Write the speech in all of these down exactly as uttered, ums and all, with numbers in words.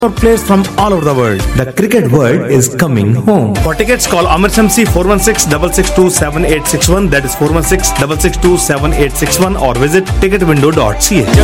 Players from all over the world. The cricket world is coming home. For tickets, call Amrit M C four one six, six six two, seven eight six one. That is four one six, six six two, seven eight six one or visit ticket window dot c a.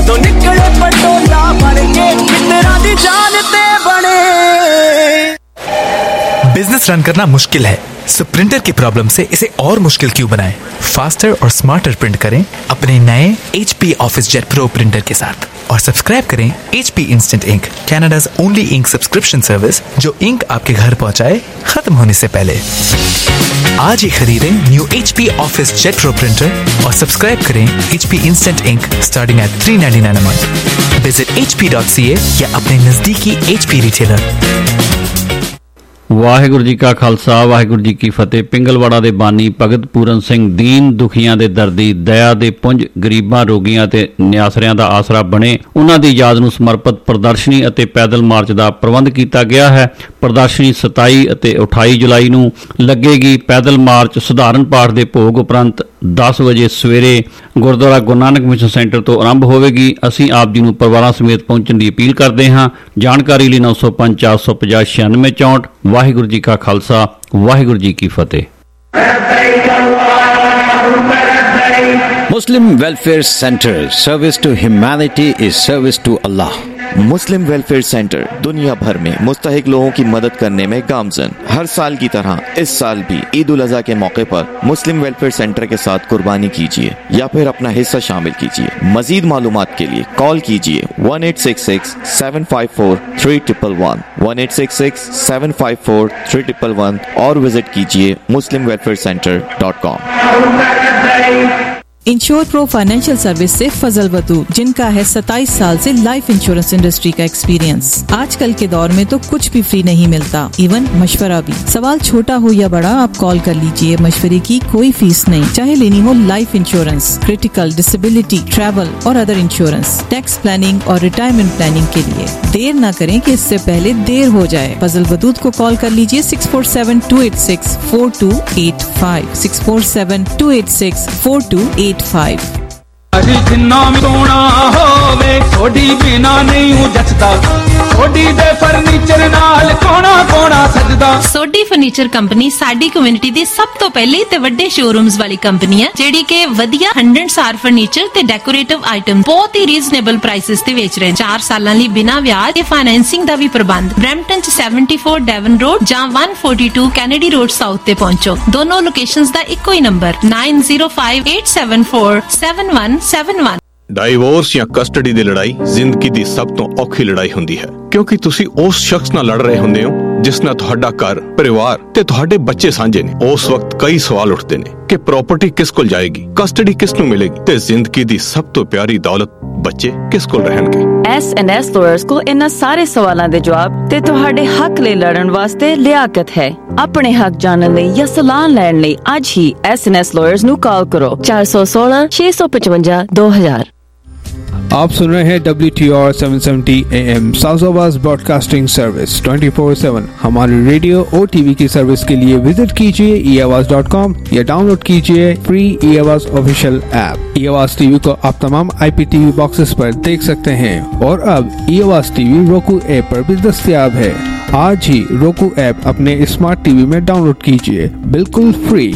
Business run करना मुश्किल है, सो printer की problem से इसे और मुश्किल क्यों बनाएं? फास्टर और स्मार्टर प्रिंट करें अपने नए H P officejet pro printer के साथ और सब्सक्राइब करें H P instant ink, Canada's only ink subscription service जो इंक आपके घर पहुंचाए खत्म होने से पहले। आज ही खरीदें new H P officejet pro printer और सब्सक्राइब करें H P instant ink starting at three ninety-nine a month। Visit h p dot c a या अपने नजदीकी H P retailer. Waheguru ji ਕਾ ਖਾਲਸਾ ਵਾਹਿਗੁਰੂ ਜੀ ਕੀ ਫਤਿਹ। ਪਿੰਗਲਵਾੜਾ ਦੇ ਬਾਨੀ ਭਗਤ ਪੂਰਨ ਸਿੰਘ ਦੀਨ ਦੁਖੀਆਂ ਦੇ ਦਰਦੀ, ਦਇਆ ਦੇ ਪੁੰਜ, ਗਰੀਬਾਂ, ਰੋਗੀਆਂ ਤੇ ਨਿਆਸਰਿਆਂ ਦਾ ਆਸਰਾ ਬਣੇ, ਉਹਨਾਂ ਦੀ ਯਾਦ ਨੂੰ ਸਮਰਪਿਤ ਪ੍ਰਦਰਸ਼ਨੀ ਅਤੇ ਪੈਦਲ ਮਾਰਚ ਦਾ ਪ੍ਰਬੰਧ ਕੀਤਾ ਗਿਆ ਹੈ। ਪ੍ਰਦਰਸ਼ਨੀ ਸਤਾਈ ਅਤੇ ਅਠਾਈ ਜੁਲਾਈ ਨੂੰ ਲੱਗੇਗੀ। ਪੈਦਲ ਮਾਰਚ ਸਧਾਰਨ ਪਾਠ ਦੇ ਭੋਗ ਉਪਰੰਤ ਦਸ ਵਜੇ ਸਵੇਰੇ ਗੁਰਦੁਆਰਾ ਗੁਰੂ ਨਾਨਕ ਮਿਸ਼ਨ ਸੈਂਟਰ ਤੋਂ ਆਰੰਭ ਹੋਵੇਗੀ। ਅਸੀਂ ਆਪ ਜੀ ਨੂੰ ਪਰਿਵਾਰਾਂ ਸਮੇਤ ਪਹੁੰਚਣ ਦੀ ਅਪੀਲ ਕਰਦੇ ਹਾਂ। ਜਾਣਕਾਰੀ ਲਈ ਨੌ ਸੌ ਪੰਜ ਚਾਰ ਸੌ ਪੰਜਾਹ ਛਿਆਨਵੇਂ ਚੌਂਹਠ। ਵਾਹਿਗੁਰੂ ਜੀ ਕਾ ਖਾਲਸਾ ਵਾਹਿਗੁਰੂ ਜੀ ਕੀ ਫਤਿਹ। Muslim Welfare Center, service to humanity is service to Allah. Muslim welfare centre दुनिया भर में मुस्तहिक लोगों की मदद करने में गामजन। हर साल की तरह इस साल भी ईद उल अज़हा के मौके पर मुस्लिम वेलफेयर सेंटर के साथ कुर्बानी कीजिए या फिर अपना हिस्सा शामिल कीजिए। मजीद मालूमात के लिए कॉल कीजिए one eight six six, seven five four, three one one one one eight six six, seven five four, three one one और विजिट कीजिए Muslim welfare centre dot com. Insure pro financial service से फजल वदूद, जिनका है सत्ताईस साल से life insurance industry का experience. आजकल के दौर में तो कुछ भी फ्री नहीं मिलता, इवन मशवरा भी। सवाल छोटा हो या बड़ा, आप कॉल कर लीजिए। मशवरे की कोई फीस नहीं, चाहे लेनी हो life insurance, critical, disability, travel और अदर इंश्योरेंस, टैक्स प्लानिंग और रिटायरमेंट प्लानिंग के लिए। देर न करें कि इससे पहले देर हो जाए। फजल वदूद को कॉल कर लीजिए six four seven two eight six four two eight five six four seven two eight six four two eight five. जिन्ना भी सोना होवे थोड़ी बिना नहीं हूं जचदा, थोड़ी दे फर्नीचर नाल कोना कोना सजदा। सोडी फर्नीचर कंपनी साडी कम्युनिटी दी सब तो पहली ते वड्डे शोरूम्स वाली कंपनी है, जेडी के वधिया हंड्रेड सार फर्नीचर ते डेकोरेटिव आइटम बहुत ही रीजनेबल प्राइसेस ते बेच रहे हैं। चार सालां लई बिना ब्याज ते फाइनेंसिंग दा भी प्रबंध। ब्रैम्पटन च सेवेंटी फोर डेवन रोड जां one forty-two Kennedy road south ते पहुंचो। दोनों लोकेशंस दा इक्को ही number nine zero five eight seven four seven one seven one। Divorce ਜਾਂ ਕਸਟਡੀ ਦੀ ਲੜਾਈ ਜ਼ਿੰਦਗੀ ਦੀ ਸਭ ਤੋਂ ਔਖੀ ਲੜਾਈ ਹੁੰਦੀ ਹੈ, ਕਿਉਂਕਿ ਤੁਸੀਂ ਉਸ ਸ਼ਖਸ ਨਾਲ ਲੜ ਰਹੇ ਹੁੰਦੇ ਹੋ ਜਿਸ ਨਾਲ ਤੁਹਾਡਾ ਘਰ, ਪਰਿਵਾਰ ਤੇ ਤੁਹਾਡੇ ਬੱਚੇ ਸਾਂਝੇ ਨੇ। ਉਸ ਵਕਤ ਕਈ ਸਵਾਲ ਉੱਠਦੇ ਨੇ ਕਿ ਪ੍ਰਾਪਰਟੀ ਕਿਸ ਕੋਲ ਜਾਏਗੀ, ਕਸਟਡੀ ਕਿਸ ਨੂੰ ਮਿਲੇਗੀ ਤੇ ਜ਼ਿੰਦਗੀ ਦੀ ਸਭ ਤੋਂ ਪਿਆਰੀ ਦੌਲਤ ਬੱਚੇ ਕਿਸ ਕੋਲ ਰਹਿਣਗੇ। ਐਸ ਐਂਡ ਐਸ ਲਾਇਰਸ ਕੋਲ ਇਹਨਾਂ ਸਾਰੇ ਸਵਾਲਾਂ ਦੇ ਜਵਾਬ ਤੇ ਤੁਹਾਡੇ ਹੱਕ ਲਈ ਲੜਨ ਵਾਸਤੇ ਲਿਆਕਤ ਹੈ। ਆਪਣੇ ਹੱਕ ਜਾਣਨ ਲਈ ਜਾਂ ਸਲਾਹ ਲੈਣ ਲਈ ਅੱਜ ਹੀ ਐਸ ਐਂਡ ਐਸ ਲਾਇਰਸ ਨੂੰ ਕਾਲ ਕਰੋ ਚਾਰ ਸੌ ਸੋਲਾਂ ਛੇ ਸੌ ਪਚਵੰਜਾ ਦੋ ਹਜ਼ਾਰ। आप सुन रहे हैं W T R seven seventy A M south broadcasting service twenty four seven. हमारी रेडियो और टीवी की सर्विस के लिए विजिट कीजिए ई आवाज डॉट कॉम या डाउनलोड कीजिए फ्री ई आवाज ऑफिशियल ऐप। ई आवाज टीवी को आप तमाम आई पी टीवी बॉक्सेस पर देख सकते हैं और अब ई आवाज टीवी roku ऐप पर भी दस्तयाब है। आज ही roku ऐप अपने स्मार्ट टीवी में डाउनलोड कीजिए, बिल्कुल free.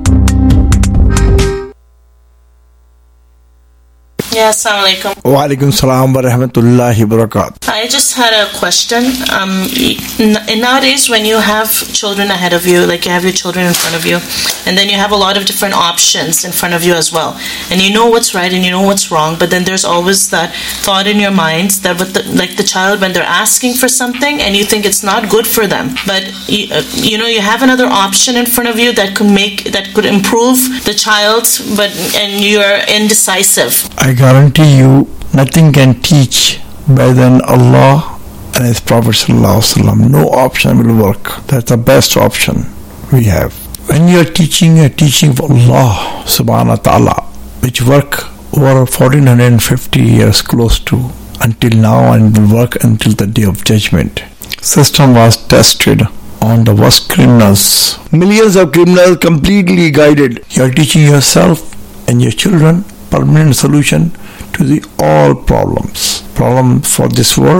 Yeah, assalamu alaikum. Wa alaikum salam wa rahmatullahi wa barakatuh. I just had a question. Um, nowadays, when you have children ahead of you, like you have your children in front of you, and then you have a lot of different options in front of you as well, and you know what's right and you know what's wrong, but then there's always that thought in your minds that with the, like the child, when they're asking for something and you think it's not good for them, but you, uh, you know you have another option in front of you that could make that could improve the child, but and you're indecisive. I guarantee you nothing can teach better than Allah and His Prophet Sallallahu Alaihi Wasallam. No option will work. That's the best option we have. When you are teaching, you are teaching for Allah Subhanahu Wa Ta'ala, which work over fourteen fifty years close to until now and will work until the day of judgment. System was tested on the worst criminals. Millions of criminals completely guided. You are teaching yourself and your children permanent solution to the all problems. Problem for this world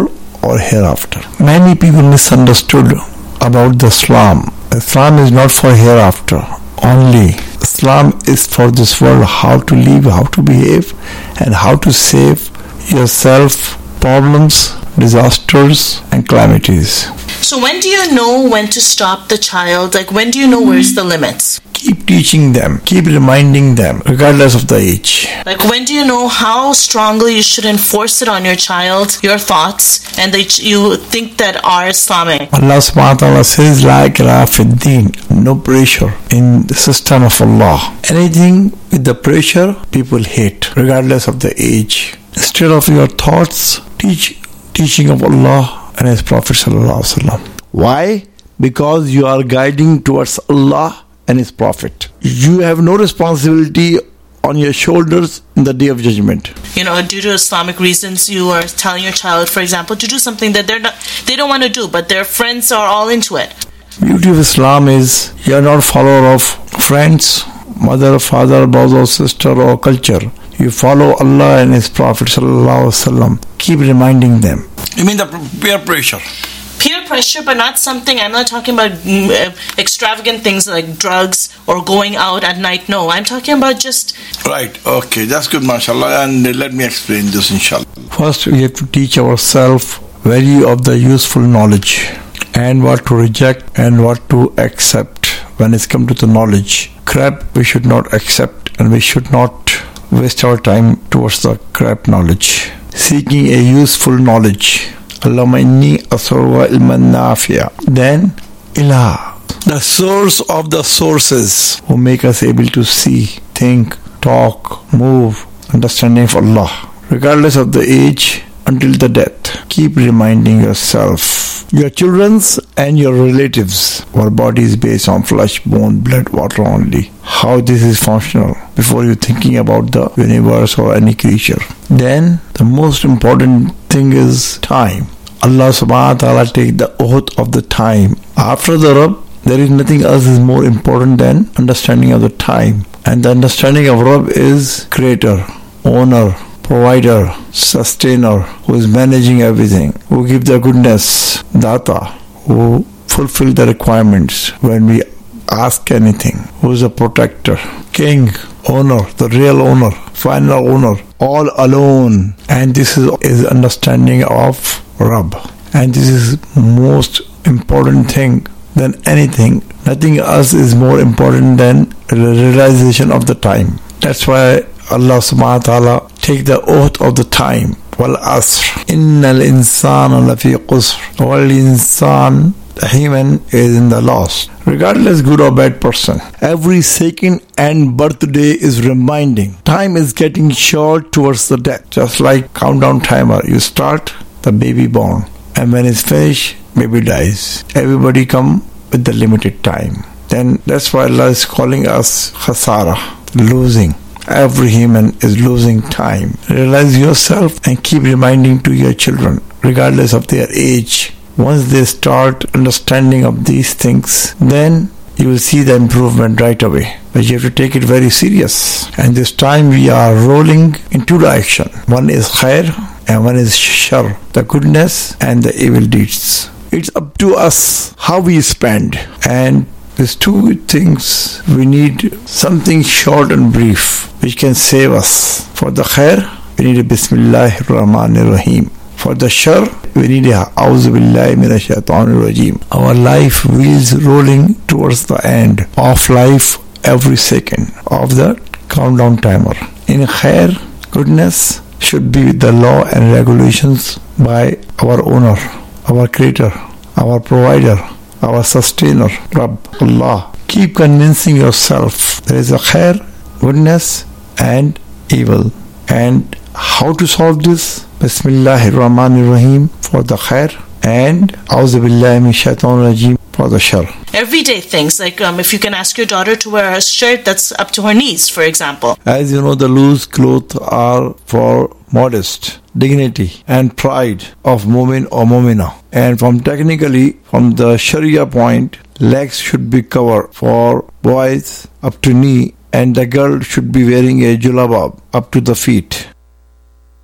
or hereafter. Many people misunderstood about the Islam. Islam is not for hereafter only. Islam is for this world, how to live, how to behave, and how to save yourself problems, disasters, and calamities. So when do you know when to stop the child? Like, when do you know where's the limits? Keep teaching them, keep reminding them, regardless of the age. Like, when do you know how strongly you should enforce it on your child, your thoughts, and that you think that are Islamic? Allah subhanahu wa ta'ala says, La ikraha fid deen, no pressure in the system of Allah. Anything with the pressure, people hate, regardless of the age. Instead of your thoughts, teach teaching of Allah and His Prophet sallallahu alaihi wasallam. Why? Because you are guiding towards Allah and His Prophet. You have no responsibility on your shoulders in the Day of Judgment. You know, due to Islamic reasons, you are telling your child, for example, to do something that they're not, they don't want to do, but their friends are all into it. Beauty of Islam is you are not a follower of friends, mother, father, brother, sister, or culture. You follow Allah and His Prophet sallallahu alaihi wasallam. Keep reminding them. You mean the peer pressure? Peer pressure, but not something, I'm not talking about mm, uh, extravagant things like drugs or going out at night. No, I'm talking about just... Right, okay, that's good, mashallah. And let me explain this, inshallah. First, we have to teach ourselves value of the useful knowledge and what to reject and what to accept when it's come to the knowledge. Crap, we should not accept, and we should not waste our time towards the crap knowledge. Seeking a useful knowledge. Allahumma inni as'aluka ilman nafi'a. Then, ilah, the source of the sources who make us able to see, think, talk, move, understanding of Allah. Regardless of the age, until the death. Keep reminding yourself, your children's and your relatives, our body is based on flesh, bone, blood, water only. How this is functional before you thinking about the universe or any creature. Then the most important thing is time. Allah subhanahu wa ta'ala take the oath of the time. After the Rabb, there is nothing else is more important than understanding of the time. And the understanding of Rabb is creator, owner, provider, sustainer, who is managing everything, who give the goodness, data, who fulfill the requirements when we ask anything, who is a protector, king, owner, the real owner, final owner, all alone. And this is, is understanding of Rabb. And this is most important thing than anything. Nothing else is more important than the realization of the time. That's why Allah subhanahu wa ta'ala take the oath of the time. Wal asr. Innal insana lafi qusr. Wal insan, the human is in the loss. Regardless good or bad person. Every second and birthday is reminding. Time is getting short towards the death. Just like countdown timer. You start, the baby born. And when it's finished, baby dies. Everybody come with the limited time. Then that's why Allah is calling us khasara, losing. Every human is losing time. Realize yourself and keep reminding to your children, regardless of their age. Once they start understanding of these things, then you will see the improvement right away. But you have to take it very serious. And this time we are rolling in two directions. One is khair and one is shar, the goodness and the evil deeds. It's up to us how we spend. And these two things, we need something short and brief which can save us. For the khair, we need a Bismillahir Rahmanir Rahim. For the shar, we need a A'udhu Billahi Minash Shaitanir Rajim. Our life wheels rolling towards the end of life every second of the countdown timer. In khair, goodness should be the law and regulations by our owner, our creator, our provider, our sustainer, Rabb, Allah. Keep convincing yourself there is a khair, goodness and evil. And how to solve this? Bismillahir Rahmanir Rahim for the khair and A'udhu Billahi Minash Shaitanir Rajim for the shar. Everyday things, like um, if you can ask your daughter to wear a shirt that's up to her knees, for example. As you know, the loose clothes are for modest, dignity and pride of mu'min or mu'mina. And from technically, from the Sharia point, legs should be covered for boys up to knee, and the girl should be wearing a julabab up to the feet.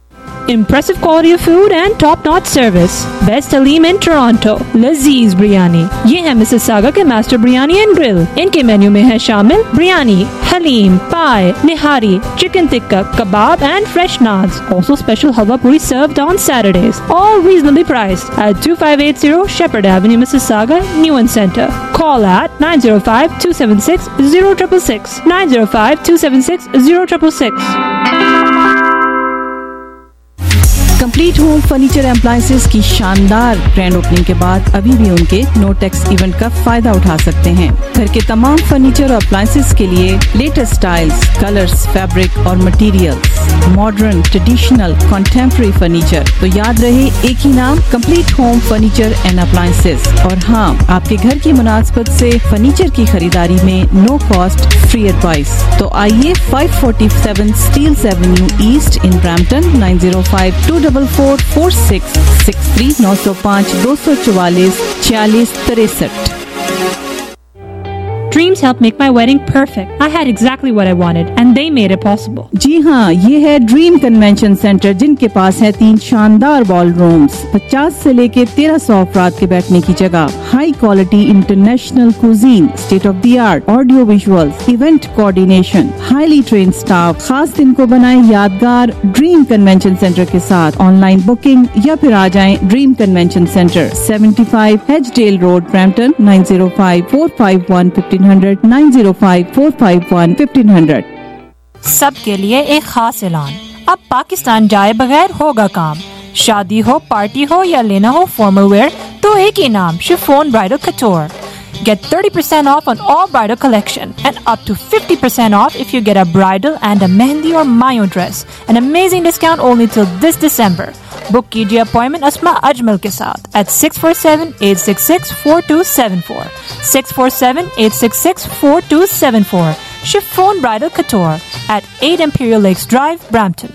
Impressive quality of food and top-notch service. Best Halim in Toronto. Lazeez Biryani. ये है Mississauga के master biryani and grill. इनके menu में है शामिल biryani, haleem, paya, nihari, chicken tikka, kebab and fresh naans. Also special halwa puri served on Saturdays. All reasonably priced at twenty-five eighty Shepherd Avenue, Mississauga, Newen Center. Call at nine zero five, two seven six, zero six six six. nine zero five, two seven six, zero six six six. Complete home furniture appliances की शानदार grand opening के बाद अभी भी उनके no tax event का फायदा उठा सकते हैं. घर के तमाम फर्नीचर और अप्लायंसेस के लिए लेटेस्ट स्टाइल्स, कलर्स, फैब्रिक और materials, modern, traditional, contemporary furniture. तो याद रहे एक ही नाम, complete home furniture and appliances. और हाँ, आपके घर की मुनासबत से फर्नीचर की खरीदारी में नो कॉस्ट फ्री एडवाइस. तो आइए five forty-seven Steeles avenue east in Brampton nine zero five two four four four six six three nine zero five two four four छियालीस तिरसठ. Dreams helped make my wedding perfect. I had exactly what I wanted and they made it possible. जी हाँ, ये है dream convention centre जिनके पास है तीन शानदार ball rooms, पचास से लेके तेरह सौ अफराद के बैठने की जगह, high quality international cuisine, state of the art audio visuals, event coordination, highly train staff. खास दिन को बनाए यादगार ड्रीम कन्वेंशन सेंटर के साथ. ऑनलाइन बुकिंग या फिर आ जाएं dream convention centre, seventy-five Hedgedale road, Brampton nine zero five four five one fifteen hundred nine zero five four five one fifteen hundred. सबके लिए एक खास ऐलान. अब पाकिस्तान जाए बगैर होगा काम. शादी हो, पार्टी हो या लेना हो फॉर्मल वेयर, तो एक ही नाम, chiffon bridal couture. Get thirty percent off on all bridal collection and up to fifty percent off if you get a bridal and a mehndi or mayo dress. An amazing discount only till this December. Book कीजिए appointment Asma Ajmal के साथ at six four seven eight six six four two seven four. six four seven eight six six four two seven four. Chiffon Bridal Couture at eight Imperial Lakes Drive, Brampton.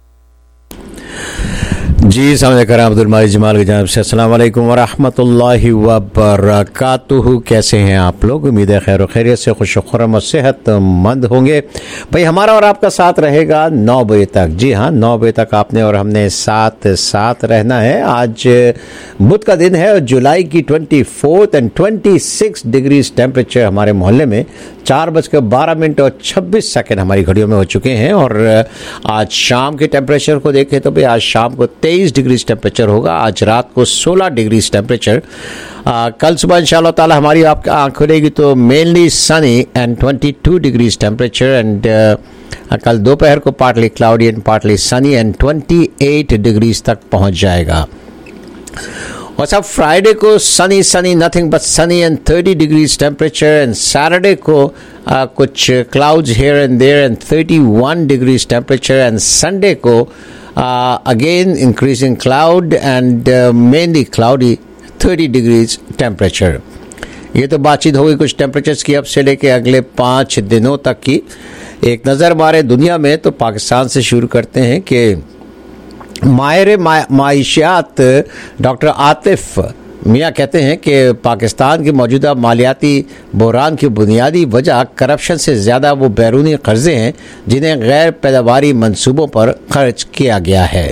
जी सामने कराम अब्दुल मालिक जमाल की जानिब से अस्सलाम वालेकुम व रहमतुल्लाहि व बरकातुहू. कैसे हैं आप लोग? उम्मीद है खैर खैरियत से, खुश खुर्रम और सेहतमंद होंगे. भाई हमारा और आपका साथ रहेगा नौ बजे तक. जी हाँ, नौ बजे तक आपने और हमने साथ साथ रहना है. आज बुध का दिन है और जुलाई की twenty fourth and twenty six degrees temperature हमारे मोहल्ले में चार बजकर बारह मिनट और छब्बीस सेकेंड हमारी घड़ियों में हो चुके हैं. और आज शाम के टेम्परेचर को देखें तो भाई आज शाम को तेईस डिग्री टेम्परेचर होगा. आज रात को सोलह डिग्री टेम्परेचर. कल सुबह इंशाअल्लाह ताला हमारी आपकी आँख खुलेगी तो mainly sunny and twenty two degree temperature. And कल दोपहर को partly cloudy and partly sunny and twenty eight degrees तक पहुंच जाएगा. और सब फ्राइडे को sunny sunny nothing but sunny and thirty degrees temperature. And Saturday को uh, कुछ clouds here and there and thirty one degrees temperature. And Sunday को again increasing cloud and mainly cloudy thirty degrees temperature. ये तो बातचीत होगी कुछ temperatures की अब से लेके अगले पाँच दिनों तक की. एक नज़र मारे दुनिया में तो पाकिस्तान से शुरू करते हैं कि माहिर माइशियात डॉक्टर आतिफ मियाँ कहते हैं कि पाकिस्तान के मौजूदा मालियाती बहरान की बुनियादी वजह करप्शन से ज़्यादा वो बैरूनी कर्जे हैं जिन्हें गैर पैदावारी मंसूबों पर खर्च किया गया है.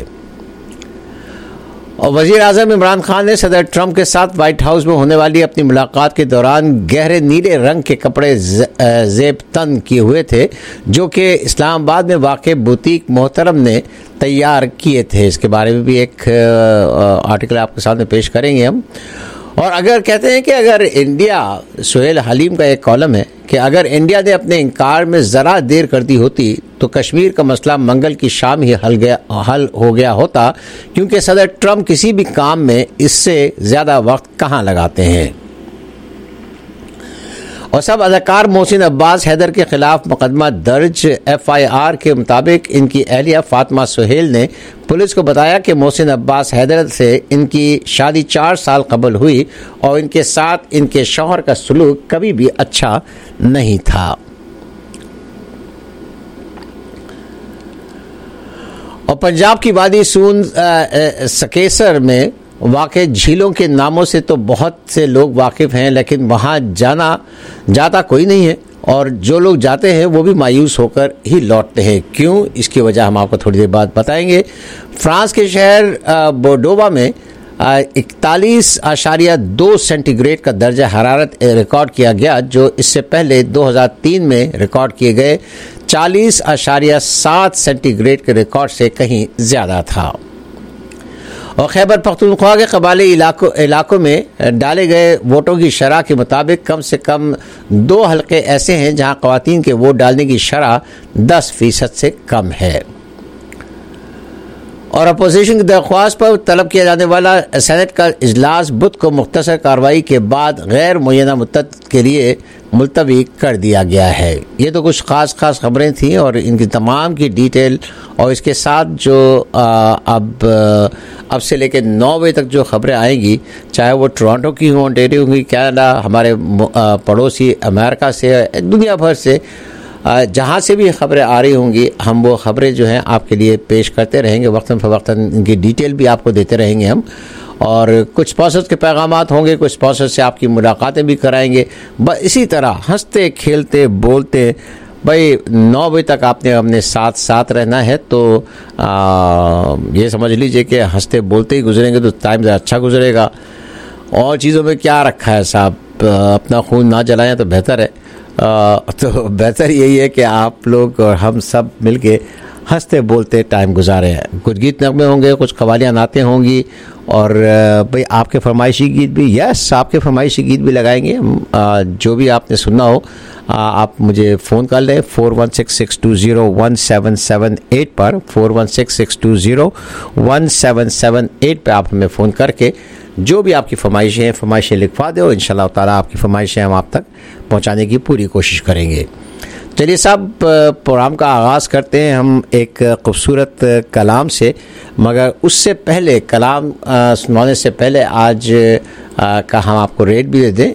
और वज़ीर आज़म इमरान खान ने सदर ट्रंप के साथ व्हाइट हाउस में होने वाली अपनी मुलाकात के दौरान गहरे नीले रंग के कपड़े जेब तन किए हुए थे जो कि इस्लामाबाद में वाक़ बुटीक मोहतरम ने तैयार किए थे. इसके बारे में भी एक आर्टिकल आपके सामने पेश करेंगे हम. और अगर कहते हैं कि अगर इंडिया, सुहेल हलीम का एक कॉलम है कि अगर इंडिया ने अपने इनकार में ज़रा देर कर दी होती तो कश्मीर का मसला मंगल की शाम ही हल गया हल हो गया होता, क्योंकि सदर ट्रंप किसी भी काम में इससे ज़्यादा वक्त कहाँ लगाते हैं. और सब अदाकार मोहसिन अब्बास हैदर के खिलाफ मुकदमा दर्ज. एफ आई आर के मुताबिक इनकी अहलिया फातिमा सुहेल ने पुलिस को बताया कि मोहसिन अब्बास हैदर से इनकी शादी चार साल कबल हुई और इनके साथ इनके शौहर का सलूक कभी भी अच्छा नहीं था. और पंजाब की वादी सून सकेसर में वाक़ झीलों के नामों से तो बहुत से लोग वाकिफ़ हैं, लेकिन वहाँ जाना जाता कोई नहीं है. और जो लोग जाते हैं वो भी मायूस होकर ही लौटते हैं। क्यों, इसकी वजह हम आपको थोड़ी देर बाद बताएंगे। फ्रांस के शहर बोर्डोवा में इकतालीस आशारिया दो सेंटीग्रेड का दर्जा हरारत रिकॉर्ड किया गया, जो इससे पहले दो हज़ार तीन में रिकॉर्ड किए गए चालीस आशारिया सात सेंटीग्रेड के रिकॉर्ड से कहीं ज़्यादा था। और खैबर पख्तूनख्वा के कबाली इलाकों इलाकों में डाले गए वोटों की शरह के मुताबिक कम से कम दो हलके ऐसे हैं जहां ख़वातीन के वोट डालने की शरह दस फीसद से कम है। और अपोजिशन की दरख्वास्त पर तलब किया जाने वाला सेनेट का इजलास बुध को मुख्तसर कार्रवाई के बाद गैर मुय्यना मुद्दत के लिए मुलतवी कर दिया गया है। ये तो कुछ ख़ास ख़ास खबरें थीं और इनकी तमाम की डिटेल और इसके साथ जो आ, अब अब से लेकर नौ बजे तक जो खबरें आएंगी, चाहे वो टोरंटो की हों, ओंटारियो की, कनाडा, हमारे पड़ोसी अमेरिका से, दुनिया भर से जहाँ से भी खबरें आ रही होंगी, हम वो खबरें जो हैं आपके लिए पेश करते रहेंगे। वक्तन फ़वक्तन इनकी डिटेल भी आपको देते रहेंगे हम। और कुछ स्पॉन्सर्स के पैगामात होंगे, कुछ स्पॉन्सर्स से आपकी मुलाकातें भी कराएंगे। बस इसी तरह हंसते खेलते बोलते भाई नौ बजे तक आपने अपने साथ साथ रहना है। तो आ, ये समझ लीजिए कि हंसते बोलते ही गुजरेंगे तो टाइम ज़रा अच्छा गुजरेगा। और चीज़ों में क्या रखा है साहब, अपना खून ना जलाएं तो बेहतर है। आ, तो बेहतर यही है कि आप लोग और हम सब मिलके हंसते बोलते टाइम गुजारे हैं। कुछ गीत नगमे होंगे, कुछ कवालियाँ नातें होंगी और भाई आपके फरमाइशी गीत भी, यस आपके फरमाइशी गीत भी लगाएंगे। आ, जो भी आपने सुनना हो आ, आप मुझे फ़ोन कर लें four one six six two zero one seven seven eight पर, four one six six two zero one seven seven eight पर आप हमें फ़ोन करके जो भी आपकी फरमाइशें हैं फरमाइशें लिखवा दो। इंशाल्लाह ताला आपकी फरमाइशें हम आप तक पहुंचाने की पूरी कोशिश करेंगे। चलिए साहब, प्रोग्राम का आगाज़ करते हैं हम एक खूबसूरत कलाम से, मगर उससे पहले कलाम सुनाने से पहले आज आ, का हम आपको रेट भी दे दें।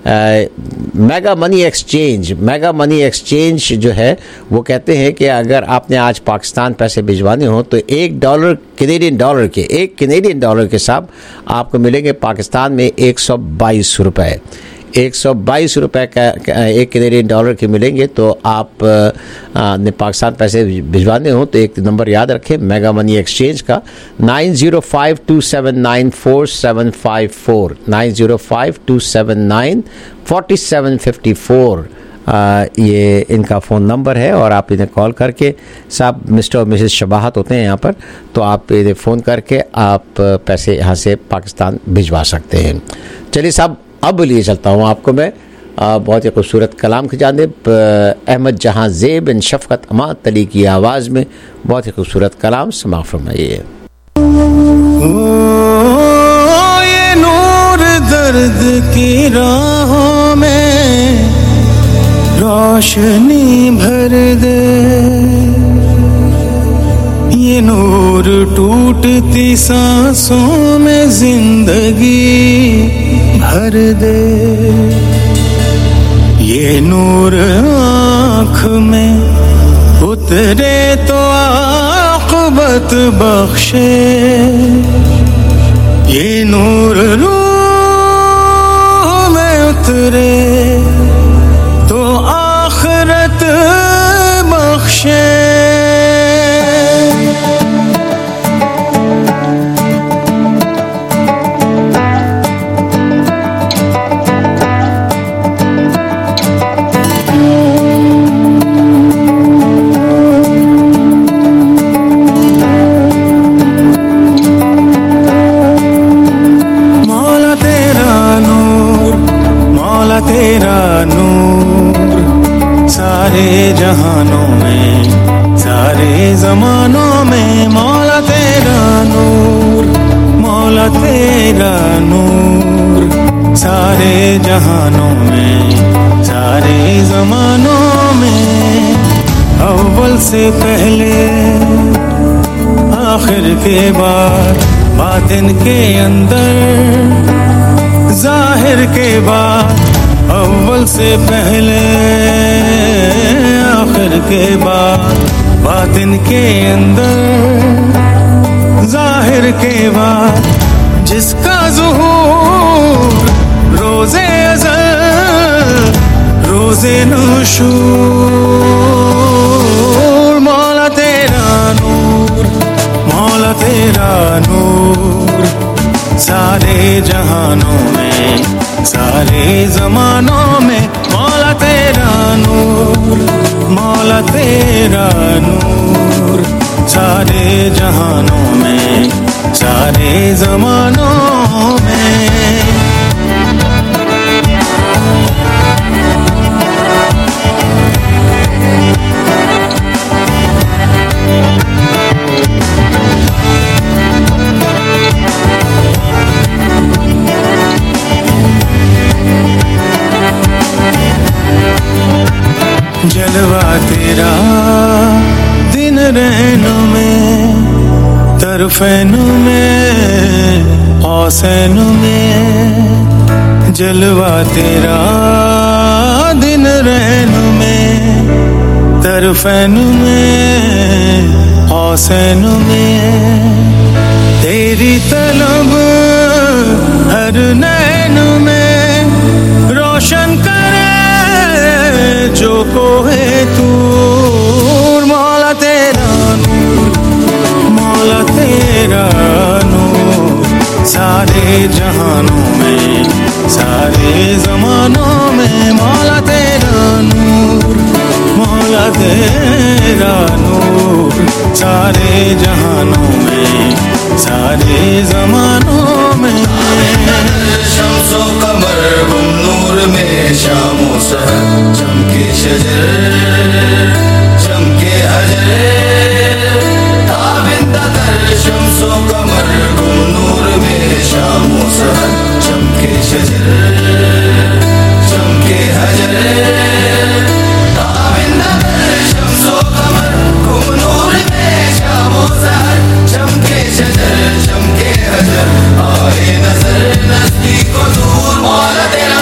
Mega money exchange mega money exchange जो है वो कहते हैं कि अगर आपने आज पाकिस्तान पैसे भिजवाने हो तो एक डॉलर कैनेडियन डॉलर के एक कैनेडियन डॉलर के साथ आपको मिलेंगे पाकिस्तान में एक सौ बाईस रुपये एक सौ बाईस रुपये का एक कैनेडियन डॉलर के मिलेंगे। तो आप ने पाकिस्तान पैसे भिजवाने हो तो एक नंबर याद रखें मेगा मनी एक्सचेंज का, nine zero five two seven nine four seven five four nine zero five two seven nine four seven five four ये इनका फ़ोन नंबर है। और आप इन्हें कॉल करके, साहब मिस्टर और मिसेस शबाहत होते हैं यहाँ पर, तो आप इन्हें फ़ोन करके आप पैसे यहाँ से पाकिस्तान भिजवा सकते हैं। चलिए साहब, अब लिए चलता हूँ आपको मैं आ, बहुत ही खूबसूरत कलाम की जानिब अहमद जहां ज़ेब इन शफ़क़त अमात तली की आवाज़ में बहुत ही खूबसूरत कलाम समाअत फरमाइए। ये नूर दर्द की राहों में रोशनी भर दे, ये नूर टूटती सांसों में जिंदगी भर दे, ये नूर आँख में उतरे तो आक़िबत बख्शे, ये नूर रूह में उतरे तो आखिरत बख्शे। सारे जहानों में सारे ज़मानों में मौला तेरा नूर, मौला तेरा नूर, सारे जहानों में सारे ज़मानों में, अव्वल से पहले आखिर के बाद, बातिन के अंदर जाहिर के बाद, अव्वल से पहले आखिर के बाद, बातिन के अंदर जाहिर के बाद, जिसका ज़ुहूर रोज़े अज़ल रोज़े रोजे नुशूर मौला तेरा नूर मौला तेरा नूर सारे जहानों में सारे जमानों में मौला तेरा नूर मौला तेरा नूर सारे जहानों में सारे जमानों में जलवा तेरा दिन रैनों में तरफैनों में औसैनों में जलवा तेरा दिन रैनों में तरफैनों में औसैनों में तेरी तलब हर नैन में रोशन करे जो कोहे तूर मौला तेरा नूर मौला तेरा नूर सारे जहानों में सारे जमानों में मौला तेरा नूर मौला तेरा नूर सारे जहानों में सारे जमानों में शम्सो कमर गुम नूर में शामो सहर चमके शजर चमके हजर ताबिंदा तर शम्सो कमर गुम नूर में शामो सहर चमके शजर चमके हजर ताबिंदा तर शम्सो कमर गुम नूर में शामो सहर चमके शजर चमके हजर आए नजर नजदीक को दूर मौला तेरा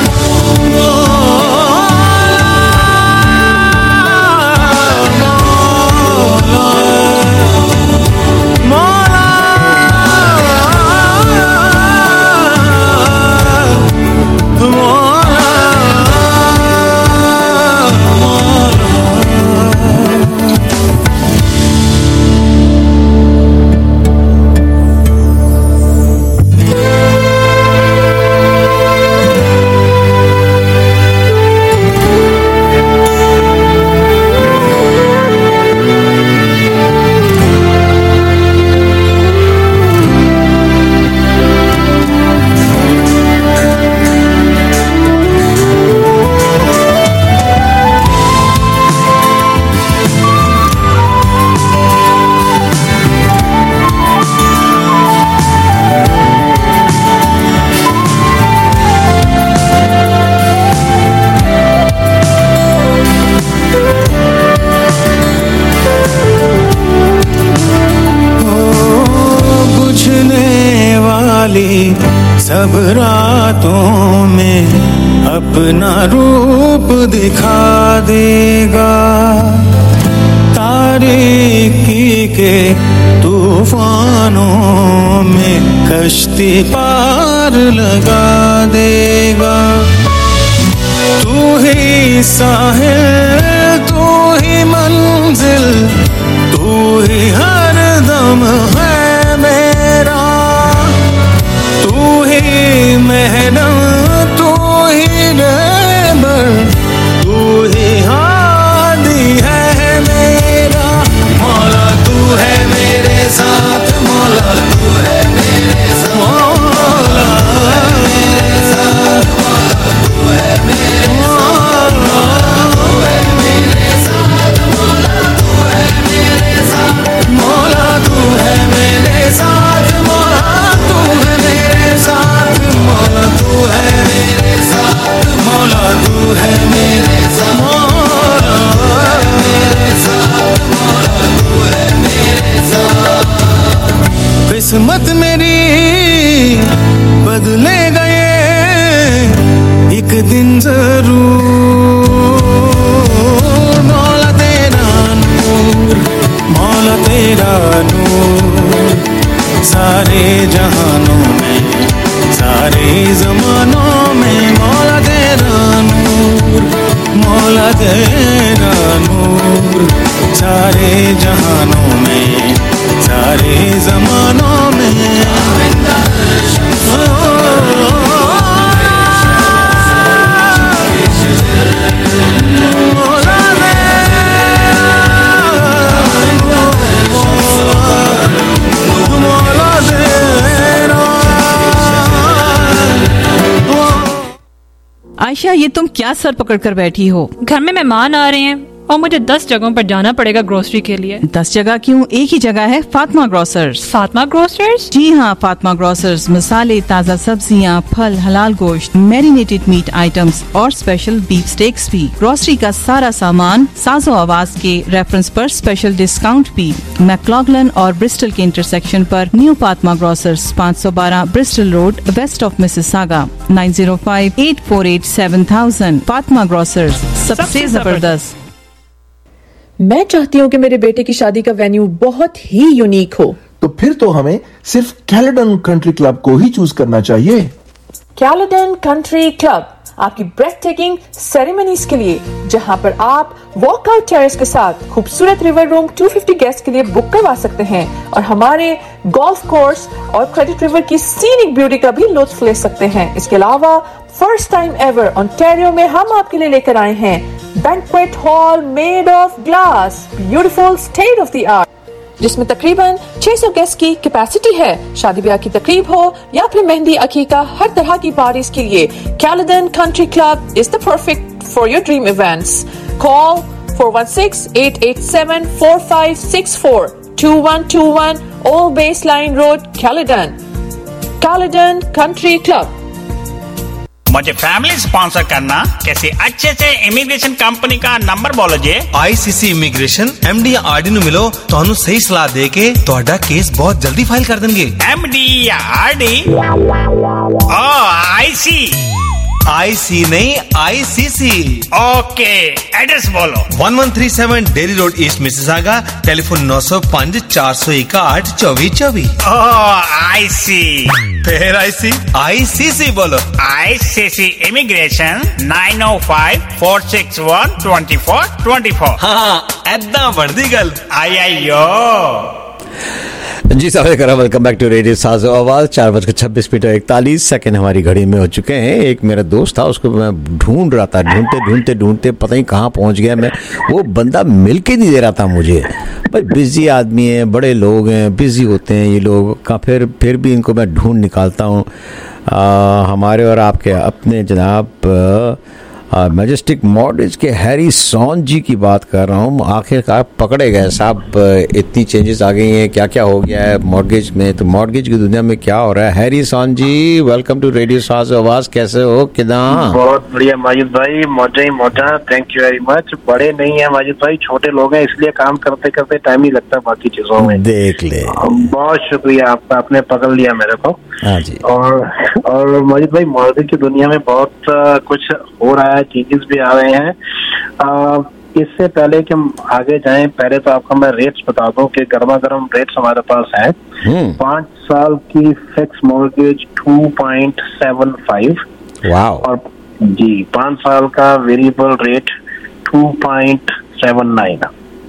सब रातों में अपना रूप दिखा देगा तारीकी के तूफानों में कश्ती पार लगा देगा तू ही साहिल तू ही मंजिल तू ही हर दम है मेरा तू ही मेहनत तू ही रहबर तू ही हादी है मेरा मौला तू है मेरे साथ मौला तू है मेरे साथ मौला मेरे साथ मौला तू है मेरे साथ मौला तू है मेरे साथ मौला तू है मेरे साथ मौला तू है मेरे साथ मौला तू है मेरे साथ मौला तू है तेरा नूर सारे जहानों में सारे जमानों में आयशा, ये तुम क्या सर पकड़ कर बैठी हो? घर में मेहमान आ रहे हैं और मुझे दस जगहों पर जाना पड़ेगा ग्रोसरी के लिए। दस जगह क्यों, एक ही जगह है, फातिमा ग्रोसर्स। फातिमा ग्रोसर्स? जी हाँ, फातिमा ग्रोसर्स मसाले, ताज़ा सब्जियाँ, फल, हलाल गोश्त, मैरिनेटेड मीट आइटम्स और स्पेशल बीफ स्टेक्स भी। ग्रोसरी का सारा सामान साजो आवाज के रेफरेंस पर स्पेशल डिस्काउंट भी। मैक्लॉगलन और ब्रिस्टल के इंटरसेक्शन पर न्यू फातिमा ग्रोसर्स, पाँच सौ बारह Bristol road, west of Mississauga, nine zero five eight four eight seven thousand. Fatima grocers, सबसे जबरदस्त। मैं चाहती हूँ कि मेरे बेटे की शादी का वेन्यू बहुत ही यूनिक हो। तो फिर तो हमें सिर्फ कैलेडन कंट्री क्लब को ही चूज करना चाहिए। कैलेडन कंट्री क्लब आपकी ब्रेथ टेकिंग सेरेमनीज के लिए, जहाँ पर आप वॉकआउट टेरेस के साथ खूबसूरत रिवर रूम दो सौ पचास गेस्ट के लिए बुक करवा सकते हैं और हमारे गोल्फ कोर्स और क्रेडिट रिवर की सीनिक ब्यूटी का भी लुत्फ ले सकते हैं। इसके अलावा फर्स्ट टाइम एवर ओंटारियो में हम आपके लिए लेकर आए हैं banquet hall made of glass, beautiful state of the art, जिसमें तकरीबन छह सौ गेस्ट की कैपेसिटी है। शादी ब्याह की तकरीब हो या फिर मेहंदी अकीका, हर तरह की पार्टीज के लिए Caledon country club is the perfect for your dream events. Call four one six eight eight seven four five six four, two one two one old baseline road, Caledon. Caledon country club. मुझे family sponsor करना कैसे अच्छे से immigration company का number बोलो जी। ICC immigration MD RD नु मिलो ਤੁਹਾਨੂੰ ਸਹੀ ਸਲਾਹ ਦੇ ਕੇ ਤੁਹਾਡਾ ਕੇਸ ਬਹੁਤ ਜਲਦੀ ਫਾਈਲ ਕਰ ਦੇਣਗੇ। एमडी या RD? O I C. I C नहीं आईसीसी। ओके, एड्रेस बोलो। One one three seven Derry road east Mississauga, telephone नौ सौ पाँच चार सौ इकाठ चौबीस चौबीस। ओ आई सी। फिर आईसी आईसीसी बोलो। ICC immigration nine O five four six one twenty four twenty four. हाँ, ऐदा बढ़ती गल। आई आई यो जी साहब, वेलकम बैक टू रेडियो साजो आवाज। चार बजकर छब्बीस मिनट इकतालीस सेकंड हमारी घड़ी में हो चुके हैं। एक मेरा दोस्त था, उसको मैं ढूंढ रहा था, ढूंढते ढूंढते ढूंढते पता नहीं कहाँ पहुंच गया मैं। वो बंदा मिल के नहीं दे रहा था मुझे। भाई बिजी आदमी है, बड़े लोग हैं, बिजी होते हैं ये लोग का, फिर फिर भी इनको मैं ढूंढ निकालता हूँ। हमारे और आपके अपने जनाब मैजेस्टिक मॉर्गेज के हैरी सॉन जी की बात कर रहा हूँ। आखिरकार पकड़े गए साहब। इतनी चेंजेस आ गई हैं, क्या क्या हो गया है मॉर्गेज में, तो मॉर्गेज की दुनिया में क्या हो रहा है। Harry Saund ji, welcome to radio Saaz Awaz. कैसे हो? किदा? बहुत बढ़िया माजिद भाई, मौजा ही मौजा। Thank you very much. बड़े नहीं है माजिद भाई, छोटे लोग हैं, इसलिए काम करते करते टाइम ही लगता है बाकी चीजों में। देख ले, बहुत शुक्रिया आपका, आपने पकड़ लिया मेरे को। हाँ जी। और और माजिद भाई, मॉर्गेज की दुनिया में बहुत कुछ हो रहा है, चेंजेस भी आ रहे हैं। आ, इससे पहले कि हम आगे जाएं, पहले तो आपको मैं रेट्स बता दूं कि गर्मा गर्म रेट्स हमारे पास है। पांच साल की fix mortgage two point seven five, wow. और जी पांच साल का variable rate two point seven nine.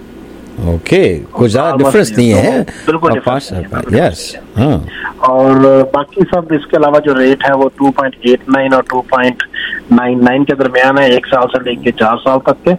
Okay, कुछ ज्यादा डिफरेंस नहीं है। बिल्कुल यस। हाँ, और बाकी सब इसके अलावा जो रेट है वो टू पॉइंट एट नाइन और टू पॉइंट नाइन नाइन के दरमियान है, एक साल से लेके चार साल तक के।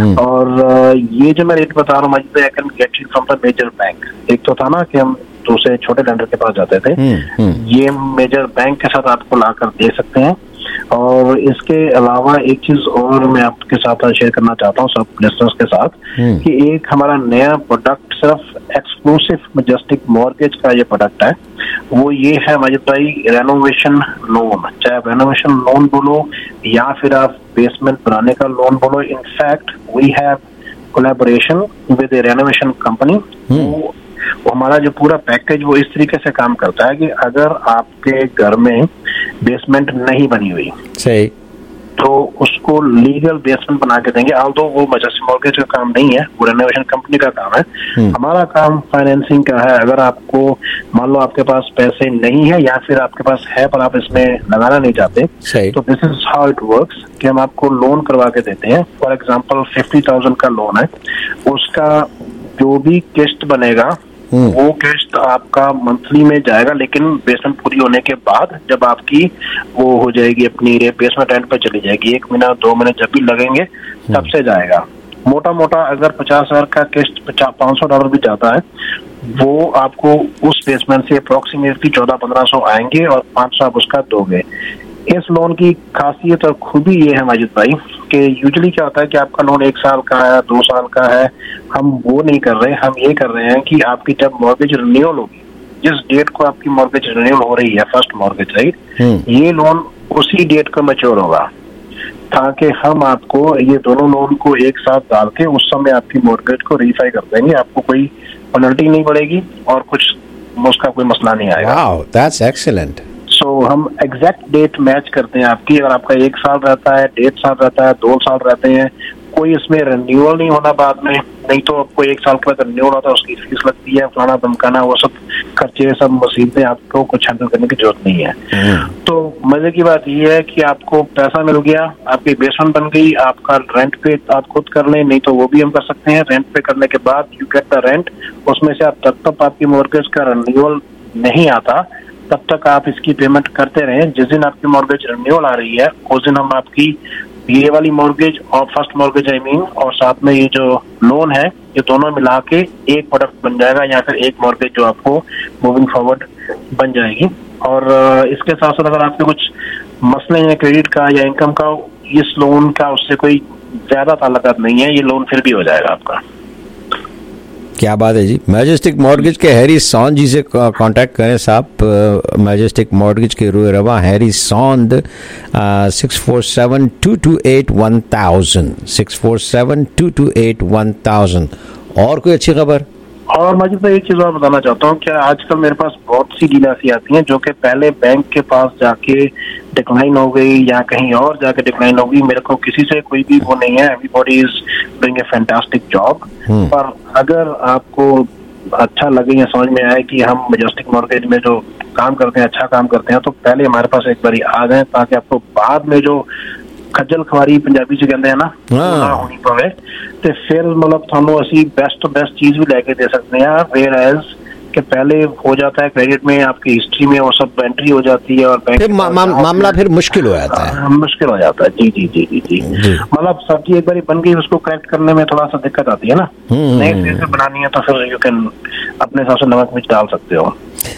और ये जो मैं रेट बता रहा हूँ, I can get it from the major bank. एक तो था ना कि हम दूसरे छोटे लेंडर के पास जाते थे, ये मेजर बैंक के साथ आपको लाकर दे सकते हैं। और इसके अलावा एक चीज और मैं आपके साथ शेयर करना चाहता हूँ सब लिसनर्स के साथ, कि एक हमारा नया प्रोडक्ट सिर्फ एक्सक्लूसिव मैजेस्टिक मॉर्गेज का ये प्रोडक्ट है। वो ये है माजिद भाई, रेनोवेशन लोन। चाहे आप रेनोवेशन लोन बोलो या फिर आप बेसमेंट बनाने का लोन बोलो, in fact we have collaboration with a renovation company. वो हमारा जो पूरा पैकेज वो इस तरीके से काम करता है कि अगर आपके घर में बेसमेंट नहीं बनी हुई, सही, तो उसको लीगल बेसमेंट बना के देंगे। ऑल्दो वो मजस्टिक मॉर्गेज का काम नहीं है, वो रेनोवेशन कंपनी का काम है। हमारा काम फाइनेंसिंग का है। अगर आपको मान लो आपके पास पैसे नहीं है या फिर आपके पास है पर आप इसमें लगाना नहीं चाहते, तो this is how it works कि हम आपको लोन करवा के देते हैं। फॉर एग्जाम्पल फिफ्टी थाउजेंड का लोन है, उसका जो भी किस्त बनेगा वो किस्त आपका मंथली में जाएगा, लेकिन बेसमेंट पूरी होने के बाद जब आपकी वो हो जाएगी अपनी बेसमेंट रेंट पे चली जाएगी, एक महीना दो महीने जब भी लगेंगे तब से जाएगा। मोटा मोटा अगर पचास हजार का किस्त पाँच सौ डॉलर भी जाता है, वो आपको उस बेसमेंट से अप्रोक्सीमेटली चौदह पंद्रह सौ आएंगे और पाँच सौ आप उसका दोगे। इस लोन की खासियत और खूबी ये है माजिद भाई कि यूजुअली क्या होता है कि आपका लोन एक साल का है, दो साल का है, हम वो नहीं कर रहे। हम ये कर रहे हैं कि आपकी जब मॉर्गेज रिन्यूअल होगी, जिस डेट को आपकी मॉर्गेज रिन्यूअल हो रही है, फर्स्ट मॉर्गेज राइट, ये लोन उसी डेट को मैच्योर होगा, ताकि हम आपको ये दोनों लोन को एक साथ डाल के उस समय आपकी मॉर्गेज को रीफाई कर देंगे। आपको कोई पेनल्टी नहीं पड़ेगी और कुछ उसका कोई मसला नहीं आएगा। Wow, that's excellent. So so, हम एग्जैक्ट डेट मैच करते हैं आपकी। अगर आपका एक साल रहता है, डेढ़ साल रहता है, दो साल रहते हैं, कोई इसमें रिन्यूअल नहीं होना बाद में, नहीं तो आपको एक साल के बाद रिन्यूअल होता है, उसकी फीस लगती है, फलाना धमकाना, वो सब खर्चे, सब मुसीबतें, आपको कुछ हैंडल करने की जरूरत नहीं है। तो मजे की बात ये है कि आपको पैसा मिल गया, आपकी बेसमेंट बन गई, आपका रेंट पे आप खुद कर लें, नहीं तो वो भी हम कर सकते हैं। रेंट पे करने के बाद यू गेट द रेंट, उसमें से आप तब तक आपकी मॉर्गेज का रिन्यूअल नहीं आता तब तक आप इसकी पेमेंट करते रहें। जिस दिन आपकी मॉर्गेज रिन्यूअल आ रही है उस दिन हम आपकी ये वाली मॉर्गेज और फर्स्ट मॉर्गेज आई मीन और साथ में ये जो लोन है, ये दोनों मिला के एक प्रोडक्ट बन जाएगा या फिर एक मॉर्गेज जो आपको मूविंग फॉरवर्ड बन जाएगी। और इसके साथ साथ अगर आपके कुछ मसले हैं क्रेडिट का या इनकम का, इस लोन का उससे कोई ज्यादा ताल्लुकात नहीं है, ये लोन फिर भी हो जाएगा आपका। क्या बात है जी। मैजेस्टिक मॉर्गेज के हैरी सॉन्द जी से कांटेक्ट करें साहब। मैजेस्टिक मॉर्गेज के रूए रवा Harry Saund, six four seven two two eight one thousand six four seven two two eight one thousand. और कोई अच्छी खबर? और माजिद भाई एक चीज और बताना चाहता हूँ, क्या आजकल मेरे पास बहुत सी डील ऐसी आती हैं जो कि पहले बैंक के पास जाके डिक्लाइन हो गई या कहीं और जाके डिक्लाइन हो गई। मेरे को किसी से कोई भी वो नहीं है, everybody is doing a fantastic job. पर अगर आपको अच्छा लगे या समझ में आए कि हम मैजेस्टिक मॉर्गेज में जो काम करते हैं अच्छा काम करते हैं, तो पहले हमारे पास एक बारी आ जाए ताकि आपको बाद में जो खज्जल खुआरी पंजाबी च कहते हैं ना ना होनी पवे, तो फिर मतलब थानू असी बेस्ट बेस्ट चीज भी लेके दे सकते हैं। वेयर एज कि पहले हो जाता है क्रेडिट में आपकी हिस्ट्री में वो सब एंट्री हो जाती है और बैंक फिर मा, मा, मामला फिर मुश्किल हो जाता है। मुश्किल हो जाता है जी जी जी जी जी मतलब सब्जी एक बार बन गई, उसको करेक्ट करने में थोड़ा सा दिक्कत आती है ना। नई सिरे से बनानी है तो फिर यू कैन अपने हिसाब से नमक मिर्च डाल सकते हो।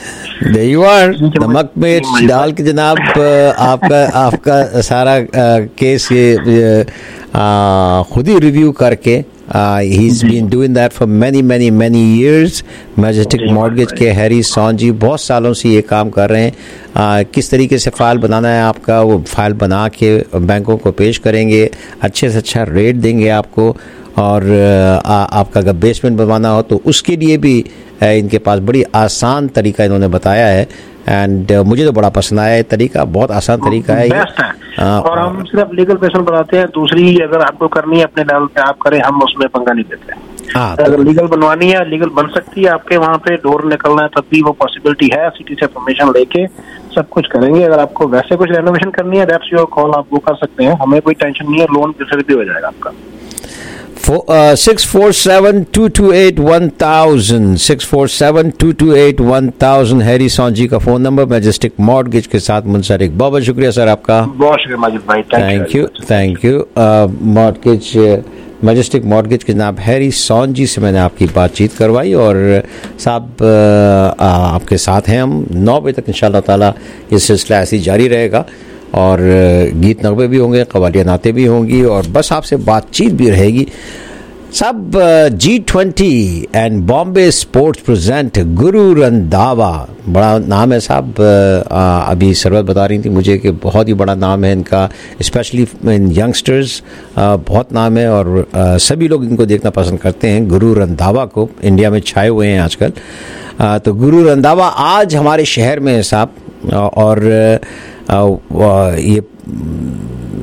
नमक मिर्च डाल के जनाब आपका आपका सारा केस ये खुद ही रिव्यू करके Uh, he's been doing that for many many many years. Majestic mortgage के हैरी सॉन्द जी बहुत सालों से ये काम कर रहे हैं। uh, किस तरीके से फ़ाइल बनाना है आपका, वो फाइल बना के बैंकों को पेश करेंगे, अच्छे से अच्छा रेट देंगे आपको। और आ, आपका अगर बेसमेंट बनवाना हो तो उसके लिए भी इनके पास बड़ी आसान तरीका इन्होंने बताया है। एंड uh, मुझे तो बड़ा पसंद आया ये तरीका, बहुत आसान तरीका है ये। आ, और हम सिर्फ लीगल बेसमेंट बनाते हैं। दूसरी अगर आपको करनी है अपने लेवल पे आप करें, हम उसमें पंगा नहीं देते हैं। अगर लीगल बनवानी है, लीगल बन सकती है आपके वहाँ पे, डोर निकलना है तब भी वो पॉसिबिलिटी है। सिटी से परमिशन लेके सब कुछ करेंगे। अगर आपको वैसे कुछ रेनोवेशन करनी है, दैट्स योर कॉल, आप वो कर सकते हैं, हमें कोई टेंशन नहीं है, लोन फिर भी हो जाएगा आपका। Six four seven two two eight one thousand six four seven two two eight one thousand Harry Saund ji का फोन नंबर मैजेस्टिक मॉर्गेज के साथ मुंसलिक। बहुत बहुत शुक्रिया सर आपका। बहुत शुक्रिया माजिद भाई, thank you thank you. Mortgage Majestic mortgage के जनाब हैरी सॉन्द जी से मैंने आपकी बातचीत करवाई और साहब आपके साथ हैं हम नौ बजे तक इंशाअल्लाह ताला। ये सिलसिला ऐसे ही जारी रहेगा और गीत नगमे भी होंगे, कवालियाँ नाते भी होंगी और बस आपसे बातचीत भी रहेगी। सब G twenty and Bombay sports present Guru Randhawa, बड़ा नाम है साहब। अभी सरवत बता रही थी मुझे कि बहुत ही बड़ा नाम है इनका, स्पेशली इन यंगस्टर्स बहुत नाम है और आ, सभी लोग इनको देखना पसंद करते हैं। गुरु रंधावा को इंडिया में छाए हुए हैं आजकल। आ, तो गुरु रंधावा आज हमारे शहर में है साहब। और आ, ये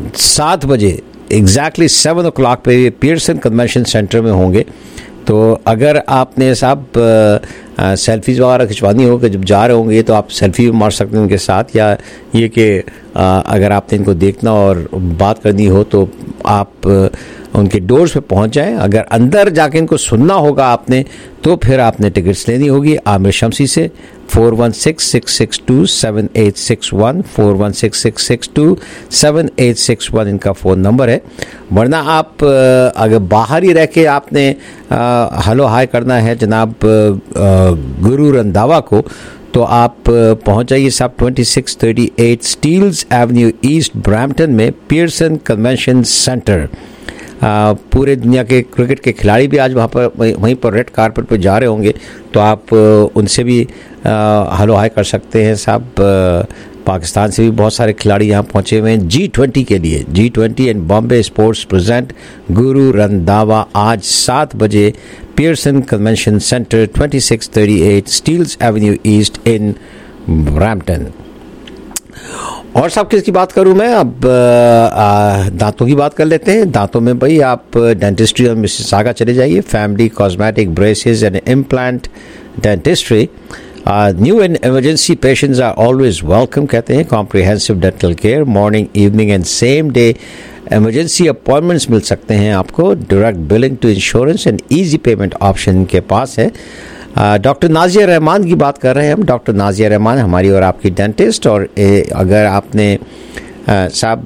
सात बजे एग्जैक्टली सेवन ओ क्लॉक पे पियर्सन कन्वेंशन सेंटर में होंगे। तो अगर आपने साहब सेल्फीज़ वगैरह खिंचवानी हो कि जब जा रहे होंगे तो आप सेल्फी भी मार सकते हैं उनके साथ, या ये कि अगर आपने इनको देखना और बात करनी हो तो आप उनके डोर्स पे पहुंच जाएं। अगर अंदर जाके इनको सुनना होगा आपने तो फिर आपने टिकट्स लेनी होगी आमिर शमसी से। Four one six six six two seven eight six one four one six six six two seven eight six one इनका फ़ोन नंबर है। वरना आप अगर बाहर ही रह के आपने हेलो हाय करना है जनाब गुरु रंधावा को, तो आप पहुंच जाइए साहब twenty six thirty eight Steeles avenue east Brampton में पियर्सन कन्वेंशन सेंटर। आ, पूरे दुनिया के क्रिकेट के खिलाड़ी भी आज वहाँ पर वहीं पर रेड कारपेट पर जा रहे होंगे, तो आप उनसे भी हेलो हाय कर सकते हैं साहब। पाकिस्तान से भी बहुत सारे खिलाड़ी यहाँ पहुँचे हुए हैं जी ट्वेंटी के लिए। G twenty and Bombay sports present Guru Randhawa आज सात बजे Pearson convention centre twenty six thirty eight Steeles avenue east in Brampton. और सब किसकी बात करूं मैं अब, आ, दांतों की बात कर लेते हैं। दांतों में भाई आप डेंटिस्ट्री और मिसिसागा चले जाइए, family cosmetic braces and implant dentistry. New and emergency patients are always welcome कहते हैं। Comprehensive dental care, morning evening and same day emergency appointments मिल सकते हैं आपको। Direct billing to insurance and easy payment option के पास है। Doctor Nazia Rahman की बात कर रहे हैं हम। डॉक्टर नाजिया रहमान हमारी और आपकी डेंटिस्ट। और ए, अगर आपने साहब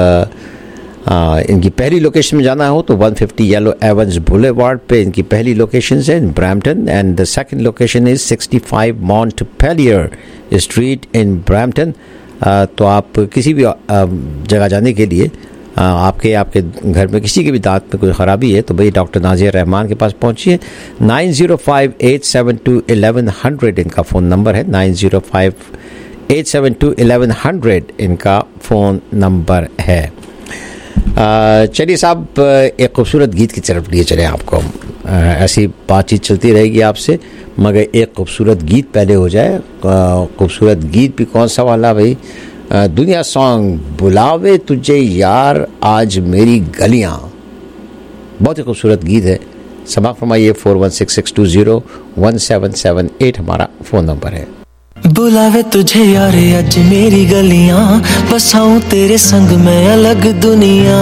इनकी पहली लोकेशन में जाना हो तो one fifty Yellow Avens boulevard पे इनकी पहली लोकेशन है in Brampton, and the second location is sixty five Montpelier street in Brampton. तो आप किसी भी जगह जाने के लिए आपके आपके घर में किसी के भी दांत में कोई ख़राबी है तो भाई डॉक्टर नाजिया रहमान के पास पहुंचिए। Nine zero five eight seven two eleven hundred इनका फ़ोन नंबर है। Nine zero five eight seven two eleven hundred इनका फ़ोन नंबर है। चलिए साहब एक खूबसूरत गीत की तरफ लिए चले आपको। ऐसी बातचीत चलती रहेगी आपसे, मगर एक खूबसूरत गीत पहले हो जाए। खूबसूरत गीत भी कौन सा वाला भाई? दुनिया सॉन्ग बुलावे तुझे यार आज मेरी गलियां, बहुत ही खूबसूरत गीत है। समाप्त फरमाइए। Four one six six two zero one seven seven eight हमारा फ़ोन नंबर है। बुलावे तुझे यार आज मेरी गलियां, बसाऊं तेरे संग मैं अलग दुनिया।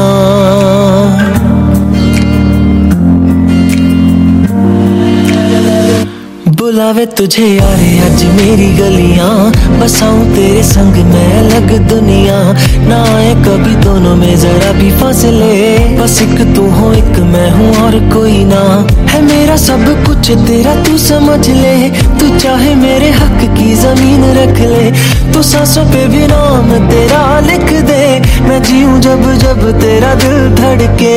बुलावे तुझे यार आज मेरी गलियां, बसाऊं तेरे संग मैं अलग दुनिया। ना आए कभी दोनों में जरा भी फासले, बस एक तू हो एक मैं हूँ और कोई ना। है मेरा सब कुछ तेरा तू समझ ले, तू चाहे मेरे हक की जमीन रख ले। तू सांसों पे भी नाम तेरा लिख दे, मैं जीऊं जब जब तेरा दिल धड़के।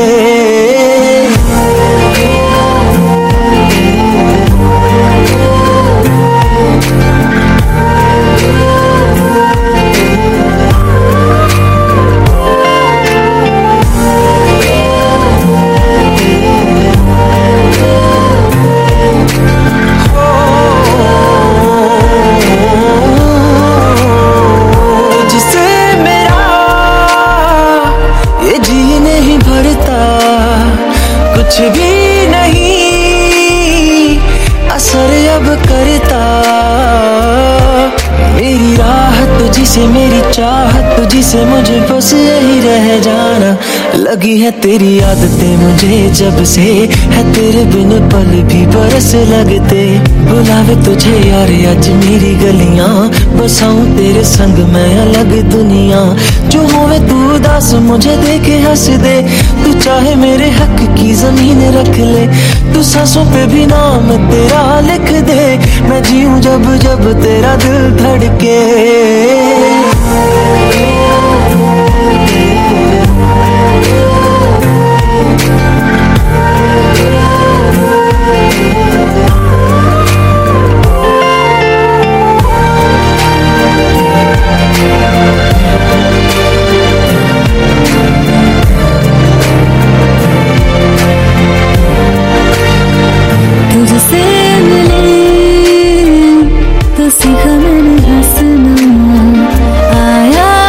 कुछ भी नहीं असर अब करता, मेरी राह तुझसे मेरी चाहत तुझसे मुझे बस यही रह जाना। लगी है तेरी आदतें मुझे जब से, है तेरे बिन पल भी बरस लगते। बुलावे तुझे यार आज मेरी गलियां, बसाऊं तेरे संग मैं अलग दुनिया। जो होवे तू उदास मुझे देखे हंस दे, तू चाहे मेरे हक की जमीन रख ले। तू सांसों पे भी नाम तेरा लिख दे, मैं जीऊं जब जब तेरा दिल धड़के। तुझसे मिले तो सीखा मैंने हंसना, आया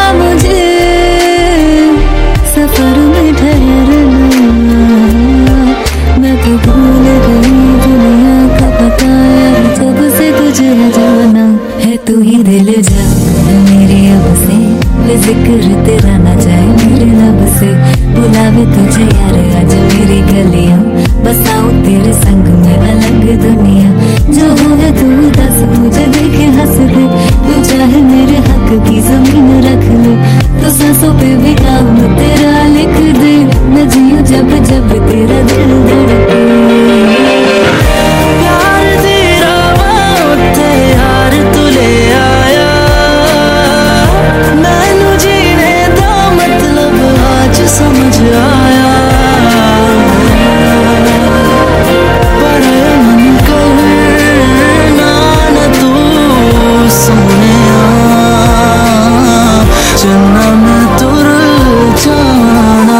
जिक्र तेरा ना जाए मेरे लब से, बुलावे तुझे यार आज मेरी गलियां, बसाऊं तेरे संग में अलग दुनिया, जो होवे तू दस मुझे देखे हंस दे, तू चाहे मेरे हक की जमीन रख ले, तो सांसों पे भी नाम तेरा लिख दे, मैं जीऊं जब जब तेरा दिल धड़के। प्यार तेरा वास्ते यार तू ले आया, मैनू जीने दा मतलब आज समझ आया, पर मन करना न तू सुनिया, चलना मैं तुर जाना।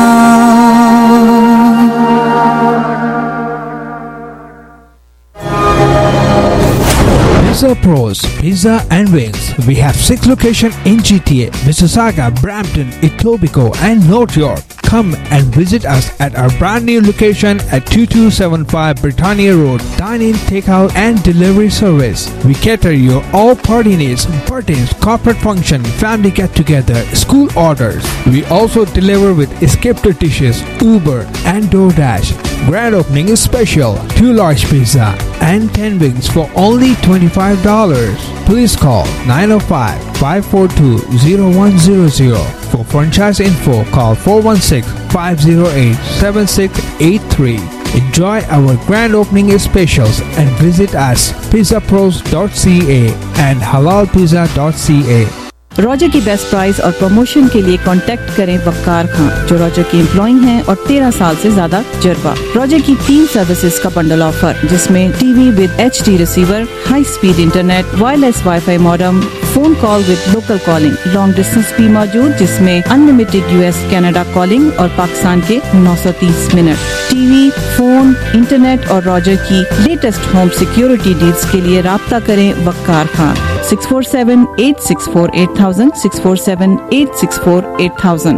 Pizza Pros, Pizza and Wings. We have six locations in G T A, Mississauga, Brampton, Etobicoke and North York. Come and visit us at our brand new location at twenty-two seventy-five Britannia Road. Dine-in, takeout and delivery service. We cater your all party needs, birthdays, corporate function, family get-together, school orders. We also deliver with escaped dishes, Uber and DoorDash. Grand opening is special. Two large pizza and ten wings for only twenty-five dollars. Please call nine oh five, five four two, oh one zero zero. For franchise info, call four one six, five oh eight, seven six eight three. Enjoy our grand opening specials and visit us pizza pros dot c a and halal pizza dot c a. Rogers की best price और promotion के लिए contact करें वक्कार खान, जो Roger की employee हैं और तेरह साल से ज्यादा तजुर्बा। रॉजर की तीन सर्विसेज का बंडल ऑफर, जिसमें TV with H D receiver, high speed internet, wireless wifi modem, phone call with local calling, long distance भी मौजूद जिसमें अनलिमिटेड यूएस कनाडा कॉलिंग और पाकिस्तान के नौ सौ तीस मिनट। टीवी, फोन, इंटरनेट और रॉजर की लेटेस्ट होम सिक्योरिटी डील्स के लिए राब्ता करें Waqar Khan, six four seven eight six four eight thousand, six four seven eight six four eight thousand.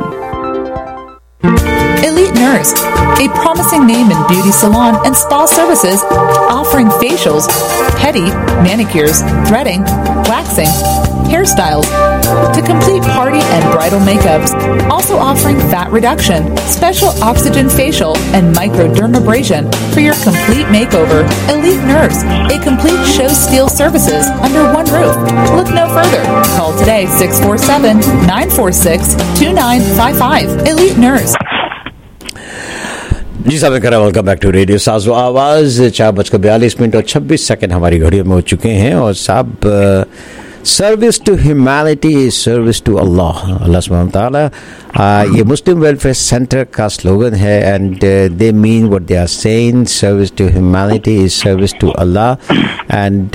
Elite Nurse, a promising name in beauty salon and spa services, offering facials, pedi, manicures, threading, waxing, hairstyles, to complete party and bridal makeups. Also offering fat reduction, special oxygen facial, and microdermabrasion for your complete makeover. Elite Nurse, a complete show steal services under one roof. Look no further. Call today six four seven, nine four six, two nine five five. Elite Nurse. जी साहब करा welcome back to radio साजो आवाज़। चार बजकर बयालीस minute और छब्बीस सेकंड हमारी घड़ियों में हो चुके हैं। और साहब service to humanity is service to Allah, Allah सुब्हानहू व तआला, ये मुस्लिम वेलफेयर सेंटर का स्लोगन है। And they mean what they are saying, service to humanity is service to Allah. And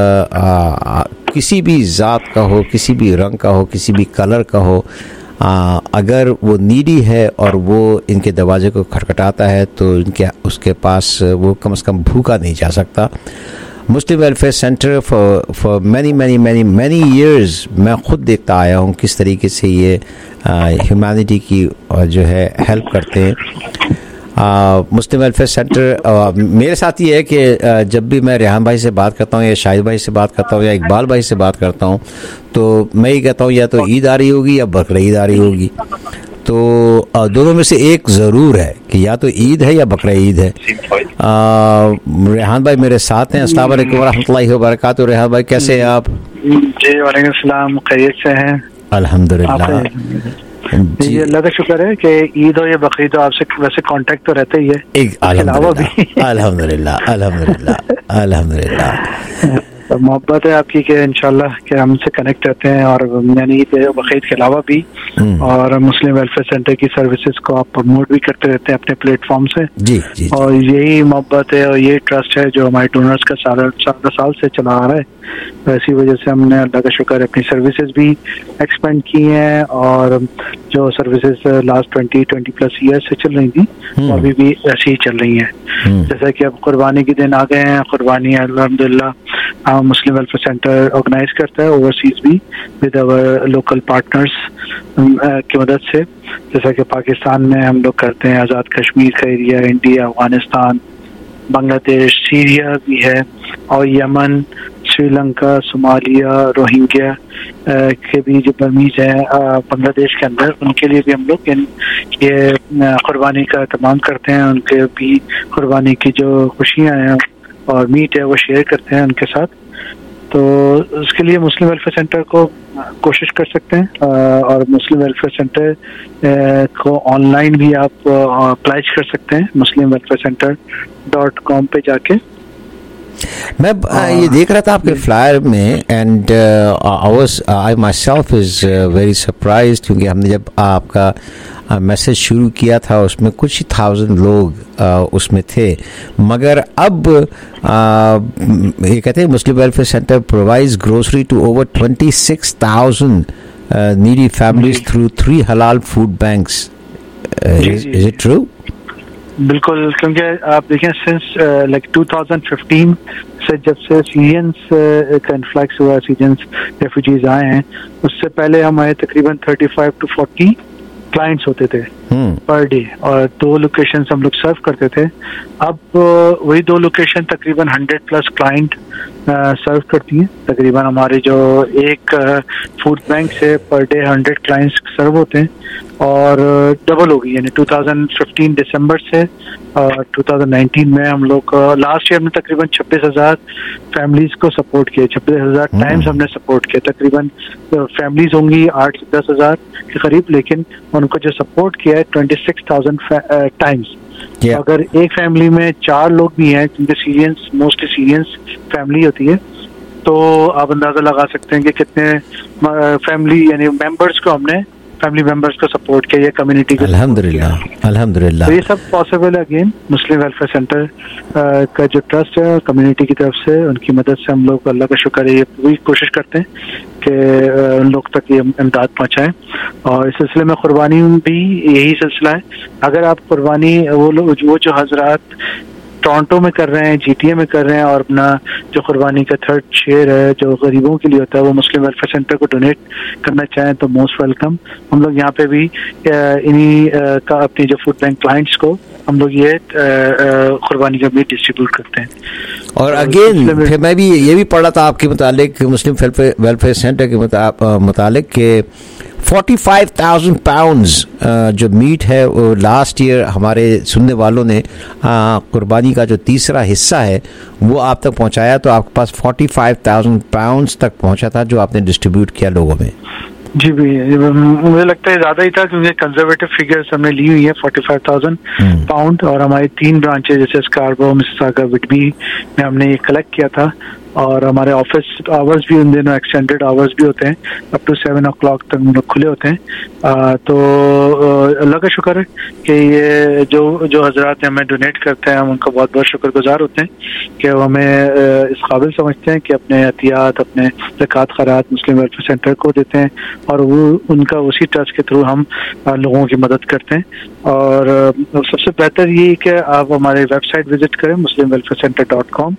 किसी भी ज़ात का हो, किसी भी रंग का हो, किसी भी कलर का हो, आ, अगर वो नीडी है और वो इनके दरवाजे को खटखटाता है तो इनके उसके पास वो कम से कम भूखा नहीं जा सकता। Muslim welfare centre for for many many many many years मैं ख़ुद देखता आया हूँ किस तरीके से ये ह्यूमैनिटी की जो है हेल्प करते हैं। मुस्लिम वेलफेयर सेंटर मेरे साथ ये है कि जब भी मैं रेहान भाई से बात करता हूँ या शाहिद भाई से बात करता हूँ या इकबाल भाई से बात करता हूँ तो मैं ये कहता हूँ या तो ईद आ रही होगी या बकरा ईद आ रही होगी। तो दोनों में से एक ज़रूर है कि या तो ईद है या बकरा ईद है। रेहान भाई मेरे साथ हैं। अस्सलाम वालेकुम रहमतुल्लाहि व बरकातुहू। रेहान भाई कैसे हैं आप? जी वालेकुम सलाम, खैरियत से हैं? अल्हम्दुलिल्लाह जी, अल्लाह का शुक्र है कि ईद हो या बकरीद हो आपसे वैसे कांटेक्ट तो रहता ही है। एक अल्हम्दुलिल्लाह अल्हम्दुलिल्लाह अल्हम्दुलिल्लाह अल्हम्दुलिल्लाह तो मोहब्बत है आपकी कि इंशाल्लाह कि हमसे कनेक्ट रहते हैं। और यानी ईद बकरीद के अलावा भी और मुस्लिम वेलफेयर सेंटर की सर्विसेज को आप प्रमोट भी करते रहते हैं अपने प्लेटफॉर्म से। जी, जी, और यही मोहब्बत है और ये ट्रस्ट है जो हमारे डोनर्स का सारा सारा साल से चला आ रहा है। तो इसी वजह से हमने अल्लाह का शुक्र है अपनी सर्विसेज भी एक्सपेंड की हैं और जो services last twenty twenty plus year से चल रही थी वो अभी भी ऐसी ही चल रही हैं। जैसा कि अब कुर्बानी के दिन आ गए हैं, कुर्बानी अल्हम्दुलिल्लाह मुस्लिम वेलफेयर सेंटर ऑर्गेनाइज करता है ओवरसीज भी विद आवर लोकल पार्टनर्स की मदद से। जैसा कि पाकिस्तान में हम लोग करते हैं आज़ाद कश्मीर का area, India, Afghanistan, Bangladesh, Syria भी है और यमन, श्रीलंका, सोमालिया, रोहिंग्या के भी जो बर्मीज हैं बांग्लादेश के अंदर, उनके लिए भी हम लोग इन ये कुर्बानी का तमाम करते हैं। उनके भी कुर्बानी की जो खुशियाँ हैं और मीट है वो शेयर करते हैं उनके साथ। तो उसके लिए मुस्लिम वेलफेयर सेंटर को कोशिश कर सकते हैं और मुस्लिम वेलफेयर सेंटर को ऑनलाइन भी आप अप्लाई कर सकते हैं Muslim welfare centre dot com पे जाके। मैं ये देख रहा था आपके फ्लायर में and I was I myself is very surprised, क्योंकि हमने जब आपका मैसेज शुरू किया था उसमें कुछ ही थाउजेंड लोग uh, उसमें थे, मगर अब uh, ये कहते हैं Muslim welfare centre provides grocery to over twenty six thousand needy families through three halal food banks. Is it true? बिल्कुल, क्योंकि आप देखें since like two thousand fifteen से जब से सीरियंस का इन्फ्लक्स हुआ, सीरियंस रेफ्यूजीज आए हैं, उससे पहले हमारे तकरीबन thirty five to forty clients होते थे पर डे और दो लोकेशन हम लोग सर्व करते थे। अब वही दो लोकेशन तकरीबन हंड्रेड प्लस क्लाइंट सर्व करती हैं। तकरीबन हमारे जो एक फूड बैंक से पर डे हंड्रेड क्लाइंट्स सर्व होते हैं और डबल हो गई, यानी टू थाउजेंड फिफ्टीन दिसंबर से और टू थाउजेंड नाइनटीन में हम लोग लास्ट ईयर में तकरीबन छब्बीस हजार फैमिलीज को सपोर्ट किया, छब्बीस हजार टाइम्स हमने सपोर्ट किया। तकरीबन फैमिलीज होंगी आठ से दस हजार के करीब, लेकिन उनको जो सपोर्ट किया है ट्वेंटी सिक्स थाउजेंड टाइम्स। अगर एक फैमिली में चार लोग भी हैं, क्योंकि सीरियंस मोस्टली सीरियंस फैमिली होती है, तो आप अंदाजा लगा सकते हैं कि कितने फैमिली यानी मेंबर्स को हमने फैमिली मेंबर्स को सपोर्ट किया, कम्युनिटी को। अल्हम्दुलिल्लाह, अल्हम्दुलिल्लाह। तो ये सब पॉसिबल है अगेन मुस्लिम वेलफेयर सेंटर का जो ट्रस्ट है कम्युनिटी की तरफ से, उनकी मदद से हम लोग अल्लाह का शुक्र है ये पूरी कोशिश करते हैं कि उन लोग तक ये इमदाद पहुँचाएं। और इस सिलसिले में कुर्बानी भी यही सिलसिला है। अगर आप कुर्बानी वो लोग वो जो हजरात टोरंटो में कर रहे हैं, जीटीए में कर रहे हैं और अपना जो कुर्बानी का थर्ड शेयर है जो गरीबों के लिए होता है वो मुस्लिम वेलफेयर सेंटर को डोनेट करना चाहें तो मोस्ट वेलकम। हम लोग यहाँ पे भी इन्हीं का अपनी जो फूड बैंक क्लाइंट्स को हम लोग ये कुर्बानी का मीट डिस्ट्रीब्यूट करते हैं। और अगेन फिर मैं भी ये भी पढ़ा था आपके मुतालिक मुस्लिम वेलफेयर सेंटर के मुतालिक के फोर्टी फाइव थाउजेंड पाउंड्स जो मीट है वो लास्ट ईयर हमारे सुनने वालों ने कुर्बानी का जो तीसरा हिस्सा है वो आप तक पहुंचाया, तो आपके पास फोर्टी फाइव थाउजेंड पाउंड्स तक पहुंचा था जो आपने डिस्ट्रीब्यूट किया लोगों में। जी भी मुझे लगता है ज़्यादा ही था, क्योंकि कंजर्वेटिव फिगर्स हमने ली हुई है फोर्टी फाइव थाउजेंड पाउंड और हमारी तीन ब्रांचेज जैसे स्कारबरो, मिसिसागा, विटबी में हमने ये कलेक्ट किया था। और हमारे ऑफिस आवर्स भी उन दिनों एक्सटेंडेड आवर्स भी होते हैं, up to seven o'clock तक हम लोग खुले होते हैं। आ, तो अल्लाह का शुक्र है कि ये जो जो हजरात हमें डोनेट करते हैं हम उनका बहुत बहुत शुक्रगुजार होते हैं कि वो हमें इस काबिल समझते हैं कि अपने एहतियात, अपने ज़कात खैरात मुस्लिम वेलफेयर सेंटर को देते हैं और वो उनका उसी ट्रस्ट के थ्रू हम लोगों की मदद करते हैं। और सबसे बेहतर ये कि आप हमारे वेबसाइट विजिट करें Muslim welfare centre dot com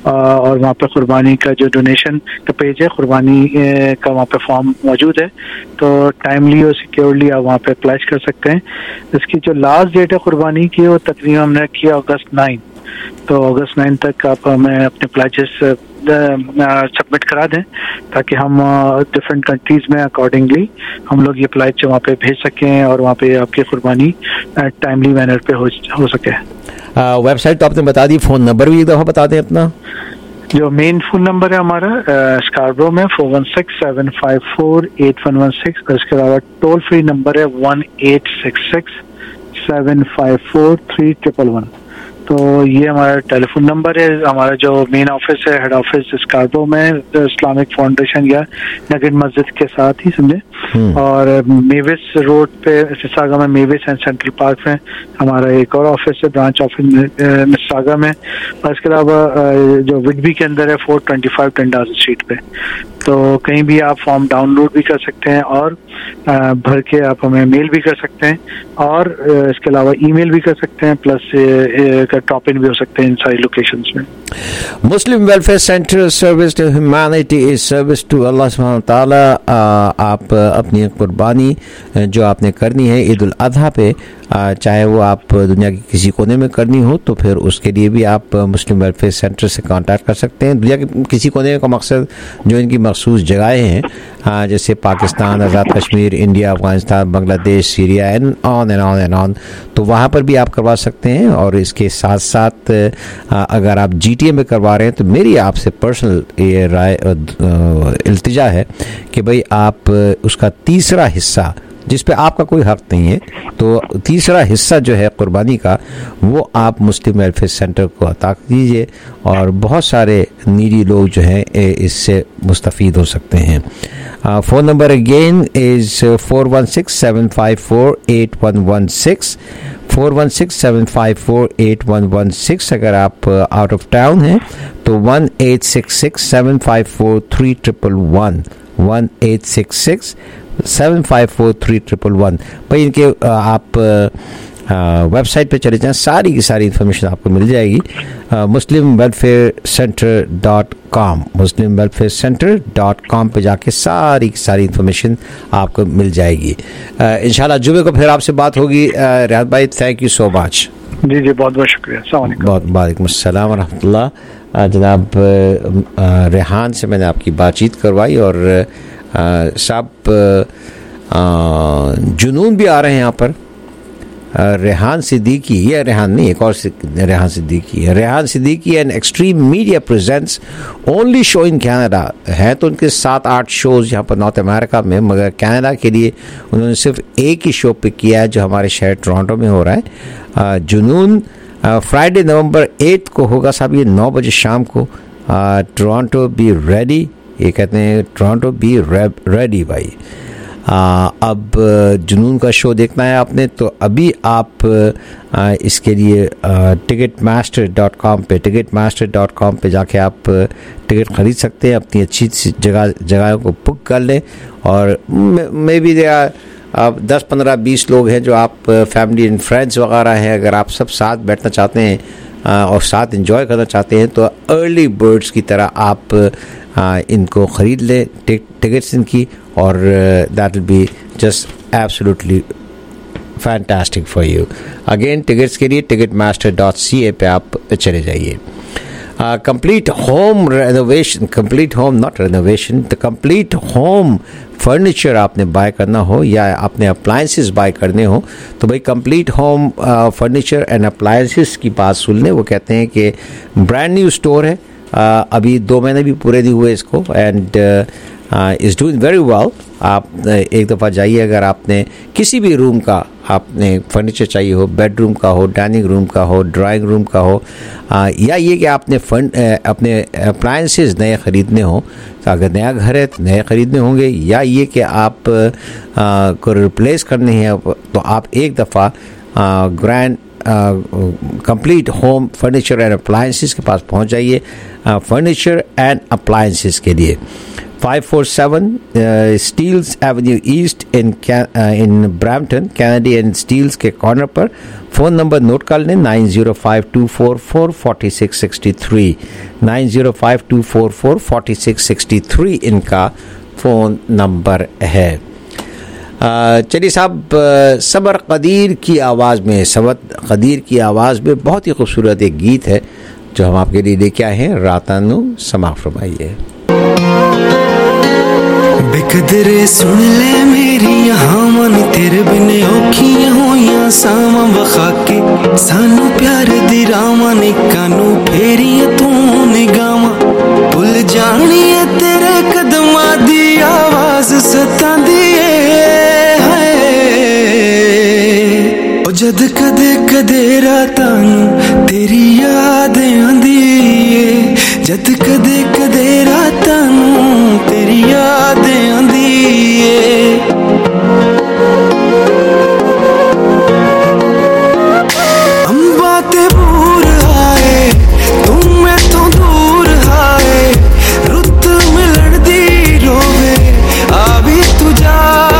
और वहाँ पर कुर्बानी का जो डोनेशन का पेज है, कुर्बानी का वहाँ पे फॉर्म मौजूद है, तो टाइमली और सिक्योरली आप वहाँ पे अप्लाई कर सकते हैं। इसकी जो लास्ट डेट है कुर्बानी की वो तकरीबन हमने किया अगस्त नाइन, तो अगस्त नाइन तक आप हमें अपने प्लेजेस सबमिट करा दें ताकि हम डिफरेंट कंट्रीज में अकॉर्डिंगली हम लोग ये प्लेज वहाँ पे भेज सकें और वहाँ पे आपकी कुर्बानी टाइमली मैनर पे हो, हो सके। वेबसाइट तो आपने बता दी, फ़ोन नंबर भी एक दफ़ा बता दें अपना। जो मेन फोन नंबर है हमारा स्कारब्रो में four one six seven five four eight one one six और इसके अलावा टोल फ्री नंबर है one eight six six seven five four three triple one. तो ये हमारा टेलीफोन नंबर है। हमारा जो मेन ऑफिस है, हेड ऑफिस स्कारब्रो में इस्लामिक फाउंडेशन या नगीन मस्जिद के साथ ही समझे, और मेविस रोड पे मिसिसागा में मेविस एंड सेंट्रल पार्क में हमारा एक और ऑफिस है, ब्रांच ऑफिस मिसिसागा में। और इसके अलावा जो विडबी के अंदर है four twenty five Dundas street पे। तो कहीं भी आप फॉर्म डाउनलोड भी कर सकते हैं और भर के आप हमें मेल भी कर सकते हैं और इसके अलावा ईमेल भी कर सकते हैं, प्लस ड्रॉप इन भी हो सकते हैं इन सारी लोकेशंस में। Muslim welfare centre service to humanity is service to Allah सुब्हानहू व तआला। आप अपनी कुर्बानी जो आपने करनी है ईद उल अज़हा पे चाहे वो आप दुनिया के किसी कोने में करनी हो तो फिर उसके लिए भी आप मुस्लिम वेलफेयर सेंटर से कांटेक्ट कर सकते हैं। दुनिया के किसी कोने का मकसद जो इनकी मखसूस जगहें हैं जैसे Pakistan, Azad Kashmir, India, Afghanistan, Bangladesh, Syria and on and on and on, तो वहाँ पर भी आप करवा सकते हैं। और इसके साथ साथ अगर आप जी टी ए में करवा रहे हैं तो मेरी आपसे पर्सनल ये राय इल्तिजा है कि भाई आप उसका तीसरा हिस्सा जिस पे आपका कोई हक नहीं है, तो तीसरा हिस्सा जो है कुर्बानी का वो आप मुस्लिम वेलफेयर सेंटर को अता दीजिए और बहुत सारे नीडी लोग जो हैं इससे मुस्तफ़ीद हो सकते हैं। Phone number again is four one six seven five four eight one one six four one six seven five four eight one one six. अगर आप आउट ऑफ टाउन हैं तो one eight six six seven five four three triple one one eight six six seven five four three triple one. भाई इनके आप website पे चले जाएं, सारी की सारी इन्फॉर्मेशन आपको मिल जाएगी। Muslim welfare centre dot com Muslim welfare centre dot com पर जाके सारी की सारी इन्फॉर्मेशन आपको मिल जाएगी। इंशाल्लाह जुमे को फिर आपसे बात होगी। रियाद भाई, थैंक यू सो मच। जी जी, बहुत बहुत शुक्रिया। अस्सलाम वालेकुम। बहुत वालेकुम अस्सलाम व रहमतुल्लाह। जनाब रेहान से मैंने आपकी बातचीत करवाई और साहब जुनून भी आ रहे हैं यहाँ पर। रेहान सिद्दीकी, ये रेहान नहीं, एक और रेहान सिद्दीकी है। Rehan Siddiqui and extreme media presents only show in Canada. हैं तो उनके सात आठ शोज़ यहाँ पर नॉर्थ अमेरिका में, मगर कनाडा के लिए उन्होंने सिर्फ एक ही शो पे किया है जो हमारे शहर टोरंटो में हो रहा है। जुनून फ्राइडे नवंबर एट को होगा साहब, ये नौ बजे शाम को। टोरंटो बी रेडी, ये कहते हैं टोरंटो बी रेडी भाई। आ, अब जुनून का शो देखना है आपने तो अभी आप आ, इसके लिए टिकट मास्टर डॉट कॉम पे टिकट मास्टर डॉट कॉम पे जाके आप टिकट ख़रीद सकते हैं। अपनी अच्छी जगह जगहों को बुक कर लें और मे बी दे आप दस पंद्रह बीस लोग हैं जो आप फैमिली एंड फ्रेंड्स वगैरह हैं, अगर आप सब साथ बैठना चाहते हैं और साथ एंजॉय करना चाहते हैं तो अर्ली बर्ड्स की तरह आप आ, इनको ख़रीद लें टिकट्स इनकी, और that will be just absolutely fantastic for you. Again tickets के लिए Ticketmaster dot C A पे आप चले जाइए। Complete home renovation, complete home not renovation, the complete home furniture आपने बाय करना हो या आपने अप्लायंसेस बाय करने हो तो भाई complete home furniture and appliances की बात सुन लें। वो कहते हैं कि ब्रांड न्यू स्टोर है, uh, अभी दो महीने भी पूरे नहीं हुए इसको, and is doing very well. आप एक दफ़ा जाइए, अगर आपने किसी भी रूम का आपने फर्नीचर चाहिए हो, बेडरूम का हो, डाइनिंग रूम का हो, ड्राइंग रूम का हो, आ, या ये कि आपने फन अपने अप्लायंसेस नए ख़रीदने हो, तो अगर नया घर है तो नए ख़रीदने होंगे, या ये कि आप आ, को रिप्लेस करने हैं तो आप एक दफ़ा grand complete home furniture and appliances के पास पहुंच जाइए। फर्नीचर एंड अप्लायंसेस के लिए five forty-seven uh, Steeles Avenue East in uh, in Brampton, Canadian Steeles के कॉर्नर पर। फ़ोन नंबर नोट कर लें nine zero five two four four four six six three nine zero five two four four four six six three इनका phone number है। चलिए साहब, सबर कदीर की आवाज़ में सबर कदीर की आवाज़ में बहुत ही खूबसूरत एक गीत है जो हम आपके लिए लेके आए हैं। रातानू समाअ फरमाइए। बेकदरे सुन ले मेरी यहाँ मन तेरे बिने औखियां होइयां सावां वखा के सानू प्यार दी रावां ने कानू फेरियां तू निगावां भुल जानी है तेरे कदमां दी आवाज़ सतांदी ऐ हाय ओ जद कदे कदे रातां नूं तेरी याद आंदी ऐ जद कदे कदे रातां नूं तेरी याद आंदी ऐ अंबा ते बूर आए तू मैथों दूर आए रुत मिलन दी रोवे आ भी तू जा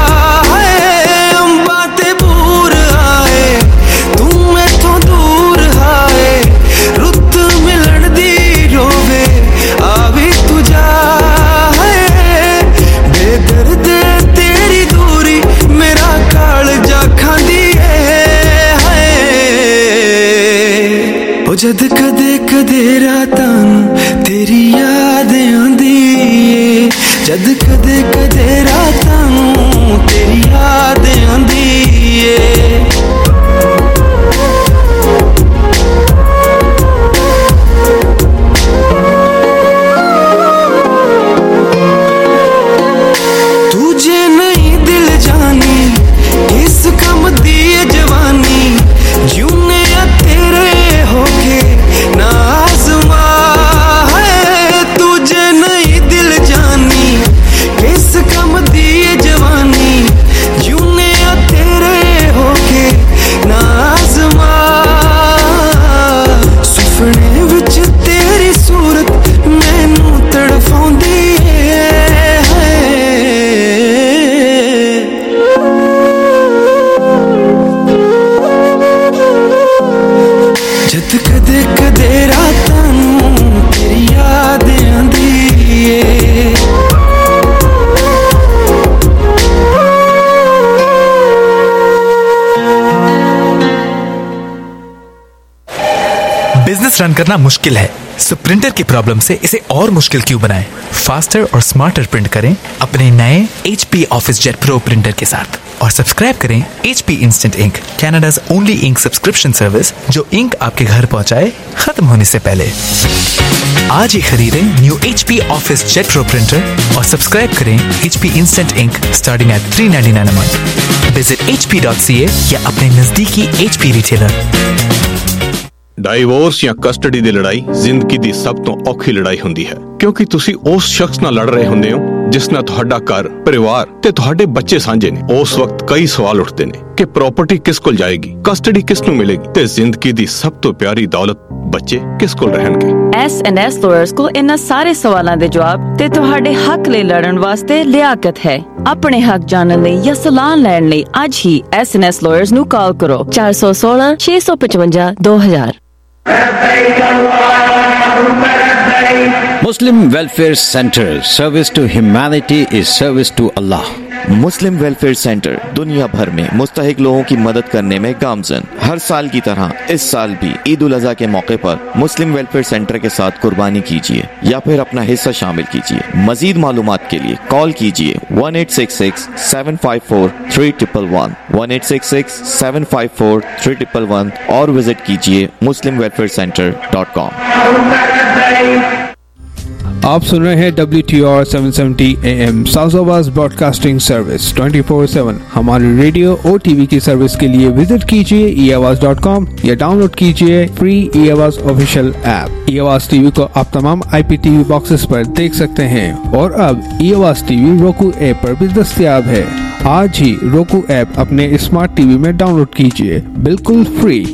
अंबा ते बूर आए तू मैथों दूर आए रुत मिलन दी रोवे आ भी तू जा कदे रातां नूं तेरी याद आंदी ए जद कदे कदे रातां नूं तेरी याद आंदी ए तुझे नहीं दिल जानी किस कम दी जवानी जूने तेरे होके नाज़मा है तुझे नहीं दिल जानी किस कम दी जवानी जूने तेरे होके नाज़मा सुपने विच तेरी सूरत मैनू तड़फाउंदी जद कदे कदे रातां नूं तेरी याद आंदी ए बिजनेस रन करना मुश्किल है, सो प्रिंटर की प्रॉब्लम से इसे और मुश्किल क्यों बनाएं? फास्टर और स्मार्टर प्रिंट करें अपने नए H P OfficeJet pro printer के साथ और सब्सक्राइब करें H P instant ink, Canada's only ink subscription service जो इंक आपके घर पहुंचाए खत्म होने से पहले। आज ही खरीदें new H P OfficeJet pro printer और सब्सक्राइब करें H P instant ink starting at three ninety nine a month. Visit H P dot C A या अपने नजदीकी H P रिटेलर। ਡਾਈਵੋਰਸ ਜਾਂ ਕਸਟਡੀ ਦੀ ਲੜਾਈ ਜ਼ਿੰਦਗੀ ਦੀ ਸਭ ਤੋਂ ਔਖੀ ਲੜਾਈ ਹੁੰਦੀ ਹੈ ਕਿਉਂਕਿ ਤੁਸੀਂ ਉਸ ਸ਼ਖਸ ਨਾਲ ਲੜ ਰਹੇ ਹੁੰਦੇ ਹੋ ਜਿਸ ਨਾਲ ਤੁਹਾਡਾ ਘਰ, ਪਰਿਵਾਰ ਤੇ ਤੁਹਾਡੇ ਬੱਚੇ ਸਾਂਝੇ ਨੇ। ਉਸ ਵਕਤ ਕਈ ਸਵਾਲ ਉੱਠਦੇ ਨੇ ਕਿ ਪ੍ਰਾਪਰਟੀ ਕਿਸ ਕੋਲ ਜਾਏਗੀ, ਕਸਟਡੀ ਕਿਸ ਨੂੰ ਮਿਲੇਗੀ ਤੇ ਜ਼ਿੰਦਗੀ ਦੀ ਸਭ ਤੋਂ ਪਿਆਰੀ ਦੌਲਤ ਬੱਚੇ ਕਿਸ ਕੋਲ ਰਹਿਣਗੇ। ਐਸ ਐਂਡ ਐਸ ਲਾਇਰਸ ਕੋਲ ਇਹਨਾਂ ਸਾਰੇ ਸਵਾਲਾਂ ਦੇ ਜਵਾਬ ਤੇ ਤੁਹਾਡੇ ਹੱਕ ਲਈ ਲੜਨ ਵਾਸਤੇ ਲਿਆਕਤ ਹੈ। ਆਪਣੇ ਹੱਕ ਜਾਣਨ ਲਈ ਜਾਂ ਸਲਾਹ ਲੈਣ ਲਈ ਅੱਜ ਹੀ ਐਸ ਐਂਡ ਐਸ ਲਾਇਰਸ ਨੂੰ ਕਾਲ ਕਰੋ ਚਾਰ ਇੱਕ ਛੇ ਛੇ ਪੰਜ ਪੰਜ ਦੋ ਹਜ਼ਾਰ। Muslim Welfare Center, service to humanity is service to Allah. Muslim welfare centre दुनिया भर में मुस्तहिक लोगों की मदद करने में गामजन। हर साल की तरह इस साल भी ईद उल अज़हा के मौके पर मुस्लिम वेलफेयर सेंटर के साथ कुर्बानी कीजिए या फिर अपना हिस्सा शामिल कीजिए। मजीद मालूमात के लिए कॉल कीजिए one eight six six seven five four three triple one one eight six six seven five four three triple one और विजिट कीजिए Muslim welfare centre dot com. आप सुन रहे हैं W T R seven seventy A M south broadcasting service twenty four seven. हमारे radio और TV की service के लिए विजिट कीजिए ई आवाज डॉट कॉम या डाउनलोड कीजिए फ्री ई आवाज ऑफिशियल ऐप। ई आवाज टीवी को आप तमाम आई पी टीवी बॉक्सेस पर देख सकते हैं और अब ई आवाज टीवी रोकू ऐप पर भी दस्तयाब है। आज ही रोकू ऐप अपने स्मार्ट टीवी में डाउनलोड कीजिए बिल्कुल free.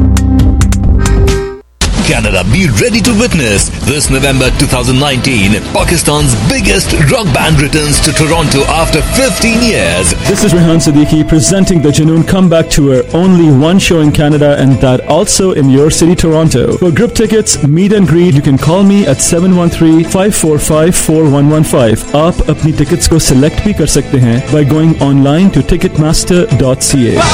Canada, be ready to witness this November twenty nineteen. Pakistan's biggest rock band returns to Toronto after fifteen years. This is Rehan Siddiqui presenting the Junoon Comeback Tour. Only one show in Canada and that also in your city, Toronto. For group tickets, meet and greet, you can call me at seven one three, five four five, four one one five. आप अपनी tickets को select भी कर सकते हैं by going online to ticketmaster dot c a.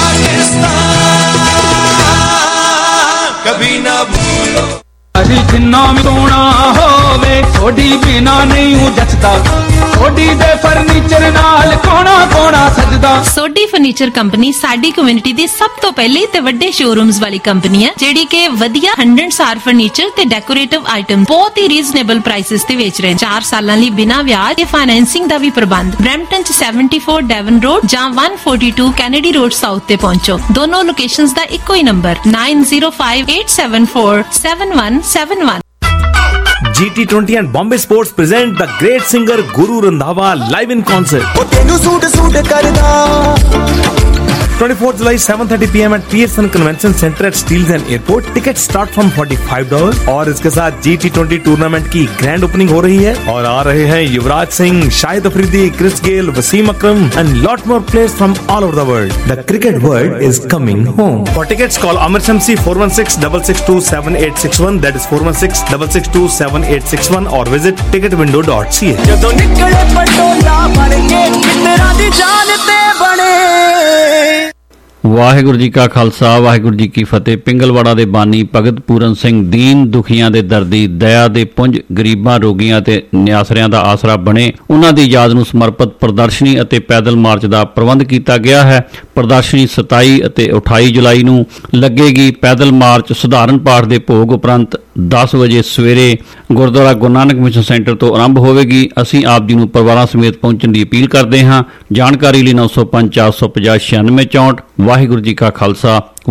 कभी ना भूलो अजी जिन्ना भी सोना होवे थोड़ी बिना नहीं हूं जचदा थोड़ी दे फर्नीचर नाल कोना कोना सजदा। सोडी फर्नीचर कंपनी साडी कम्युनिटी दी सब तो पहले ते वड्डे शोरूम्स वाली कंपनी है जेडी के वधिया हंड्रेड स्टार फर्नीचर ते डेकोरेटिव आइटम बहुत ही रीजनेबल प्राइसेस ते बेच रहे हैं। चार सालां लई बिना ब्याज ते फाइनेंसिंग दा भी प्रबंध। ब्रैम्पटन च सेवेंटी फोर डेवन रोड जां one forty two Kennedy road south ते पहुंचो। दोनों लोकेशंस दा इक्को ही number nine zero five eight seven four seven one seven one. G T twenty and Bombay Sports present the great singer Guru Randhawa live in concert. twenty-fourth July seven thirty p m at Pearson Convention Center at Steels and Airport. Tickets start from forty-five dollars और इसके साथ G T twenty tournament की grand opening हो रही है और आ रहे हैं Yuvraj Singh, Shahid Afridi, Chris Gayle, Wasim Akram and lot more players from all over the world. The cricket world is coming home. For tickets call Amar Shamsi four one six, six six two, seven eight six one that is four one six, six six two, seven eight six one or visit ticket window dot c a. ਜਦੋਂ ਨਿਕਲੇ ਪਟੋਲਾ ਬਣ ਕੇ ਮਿੱਤਰਾਂ ਦੀ ਜਾਨ ਤੇ ਬਣੇ ਵਾਹਿਗੁਰੂ ਜੀ ਕਾ ਖਾਲਸਾ ਵਾਹਿਗੁਰੂ ਜੀ ਕੀ ਫਤਿਹ। ਪਿੰਗਲਵਾੜਾ ਦੇ ਬਾਨੀ ਭਗਤ ਪੂਰਨ ਸਿੰਘ ਦੀਨ ਦੁਖੀਆਂ ਦੇ ਦਰਦੀ, ਦਇਆ ਦੇ ਪੁੰਜ, ਗਰੀਬਾਂ, ਰੋਗੀਆਂ ਤੇ ਨਿਆਸਰਿਆਂ ਦਾ ਆਸਰਾ ਬਣੇ, ਉਹਨਾਂ ਦੀ ਯਾਦ ਨੂੰ ਸਮਰਪਿਤ ਪ੍ਰਦਰਸ਼ਨੀ ਅਤੇ ਪੈਦਲ ਮਾਰਚ ਦਾ ਪ੍ਰਬੰਧ ਕੀਤਾ ਗਿਆ ਹੈ। ਪ੍ਰਦਰਸ਼ਨੀ ਸਤਾਈ ਅਤੇ ਅਠਾਈ ਜੁਲਾਈ ਨੂੰ ਲੱਗੇਗੀ। ਪੈਦਲ ਮਾਰਚ ਸਧਾਰਨ ਪਾਠ ਦੇ ਭੋਗ ਉਪਰੰਤ ਦਸ ਵਜੇ ਸਵੇਰੇ ਗੁਰਦੁਆਰਾ ਗੁਰੂ ਨਾਨਕ ਮਿਸ਼ਨ ਸੈਂਟਰ ਤੋਂ ਆਰੰਭ ਹੋਵੇਗੀ। ਅਸੀਂ ਆਪ ਜੀ ਨੂੰ ਪਰਿਵਾਰਾਂ ਸਮੇਤ ਪਹੁੰਚਣ ਦੀ ਅਪੀਲ ਕਰਦੇ ਹਾਂ। ਜਾਣਕਾਰੀ ਲਈ ਨੌ ਸੌ ਪੰਜ ਚਾਰ ਸੌ ਪੰਜਾਹ ਛਿਆਨਵੇਂ ਚੌਂਹਠ। ਵਾਹਿਗੁਰੂ ਜੀ ਕਾ ਖਾਲਸਾ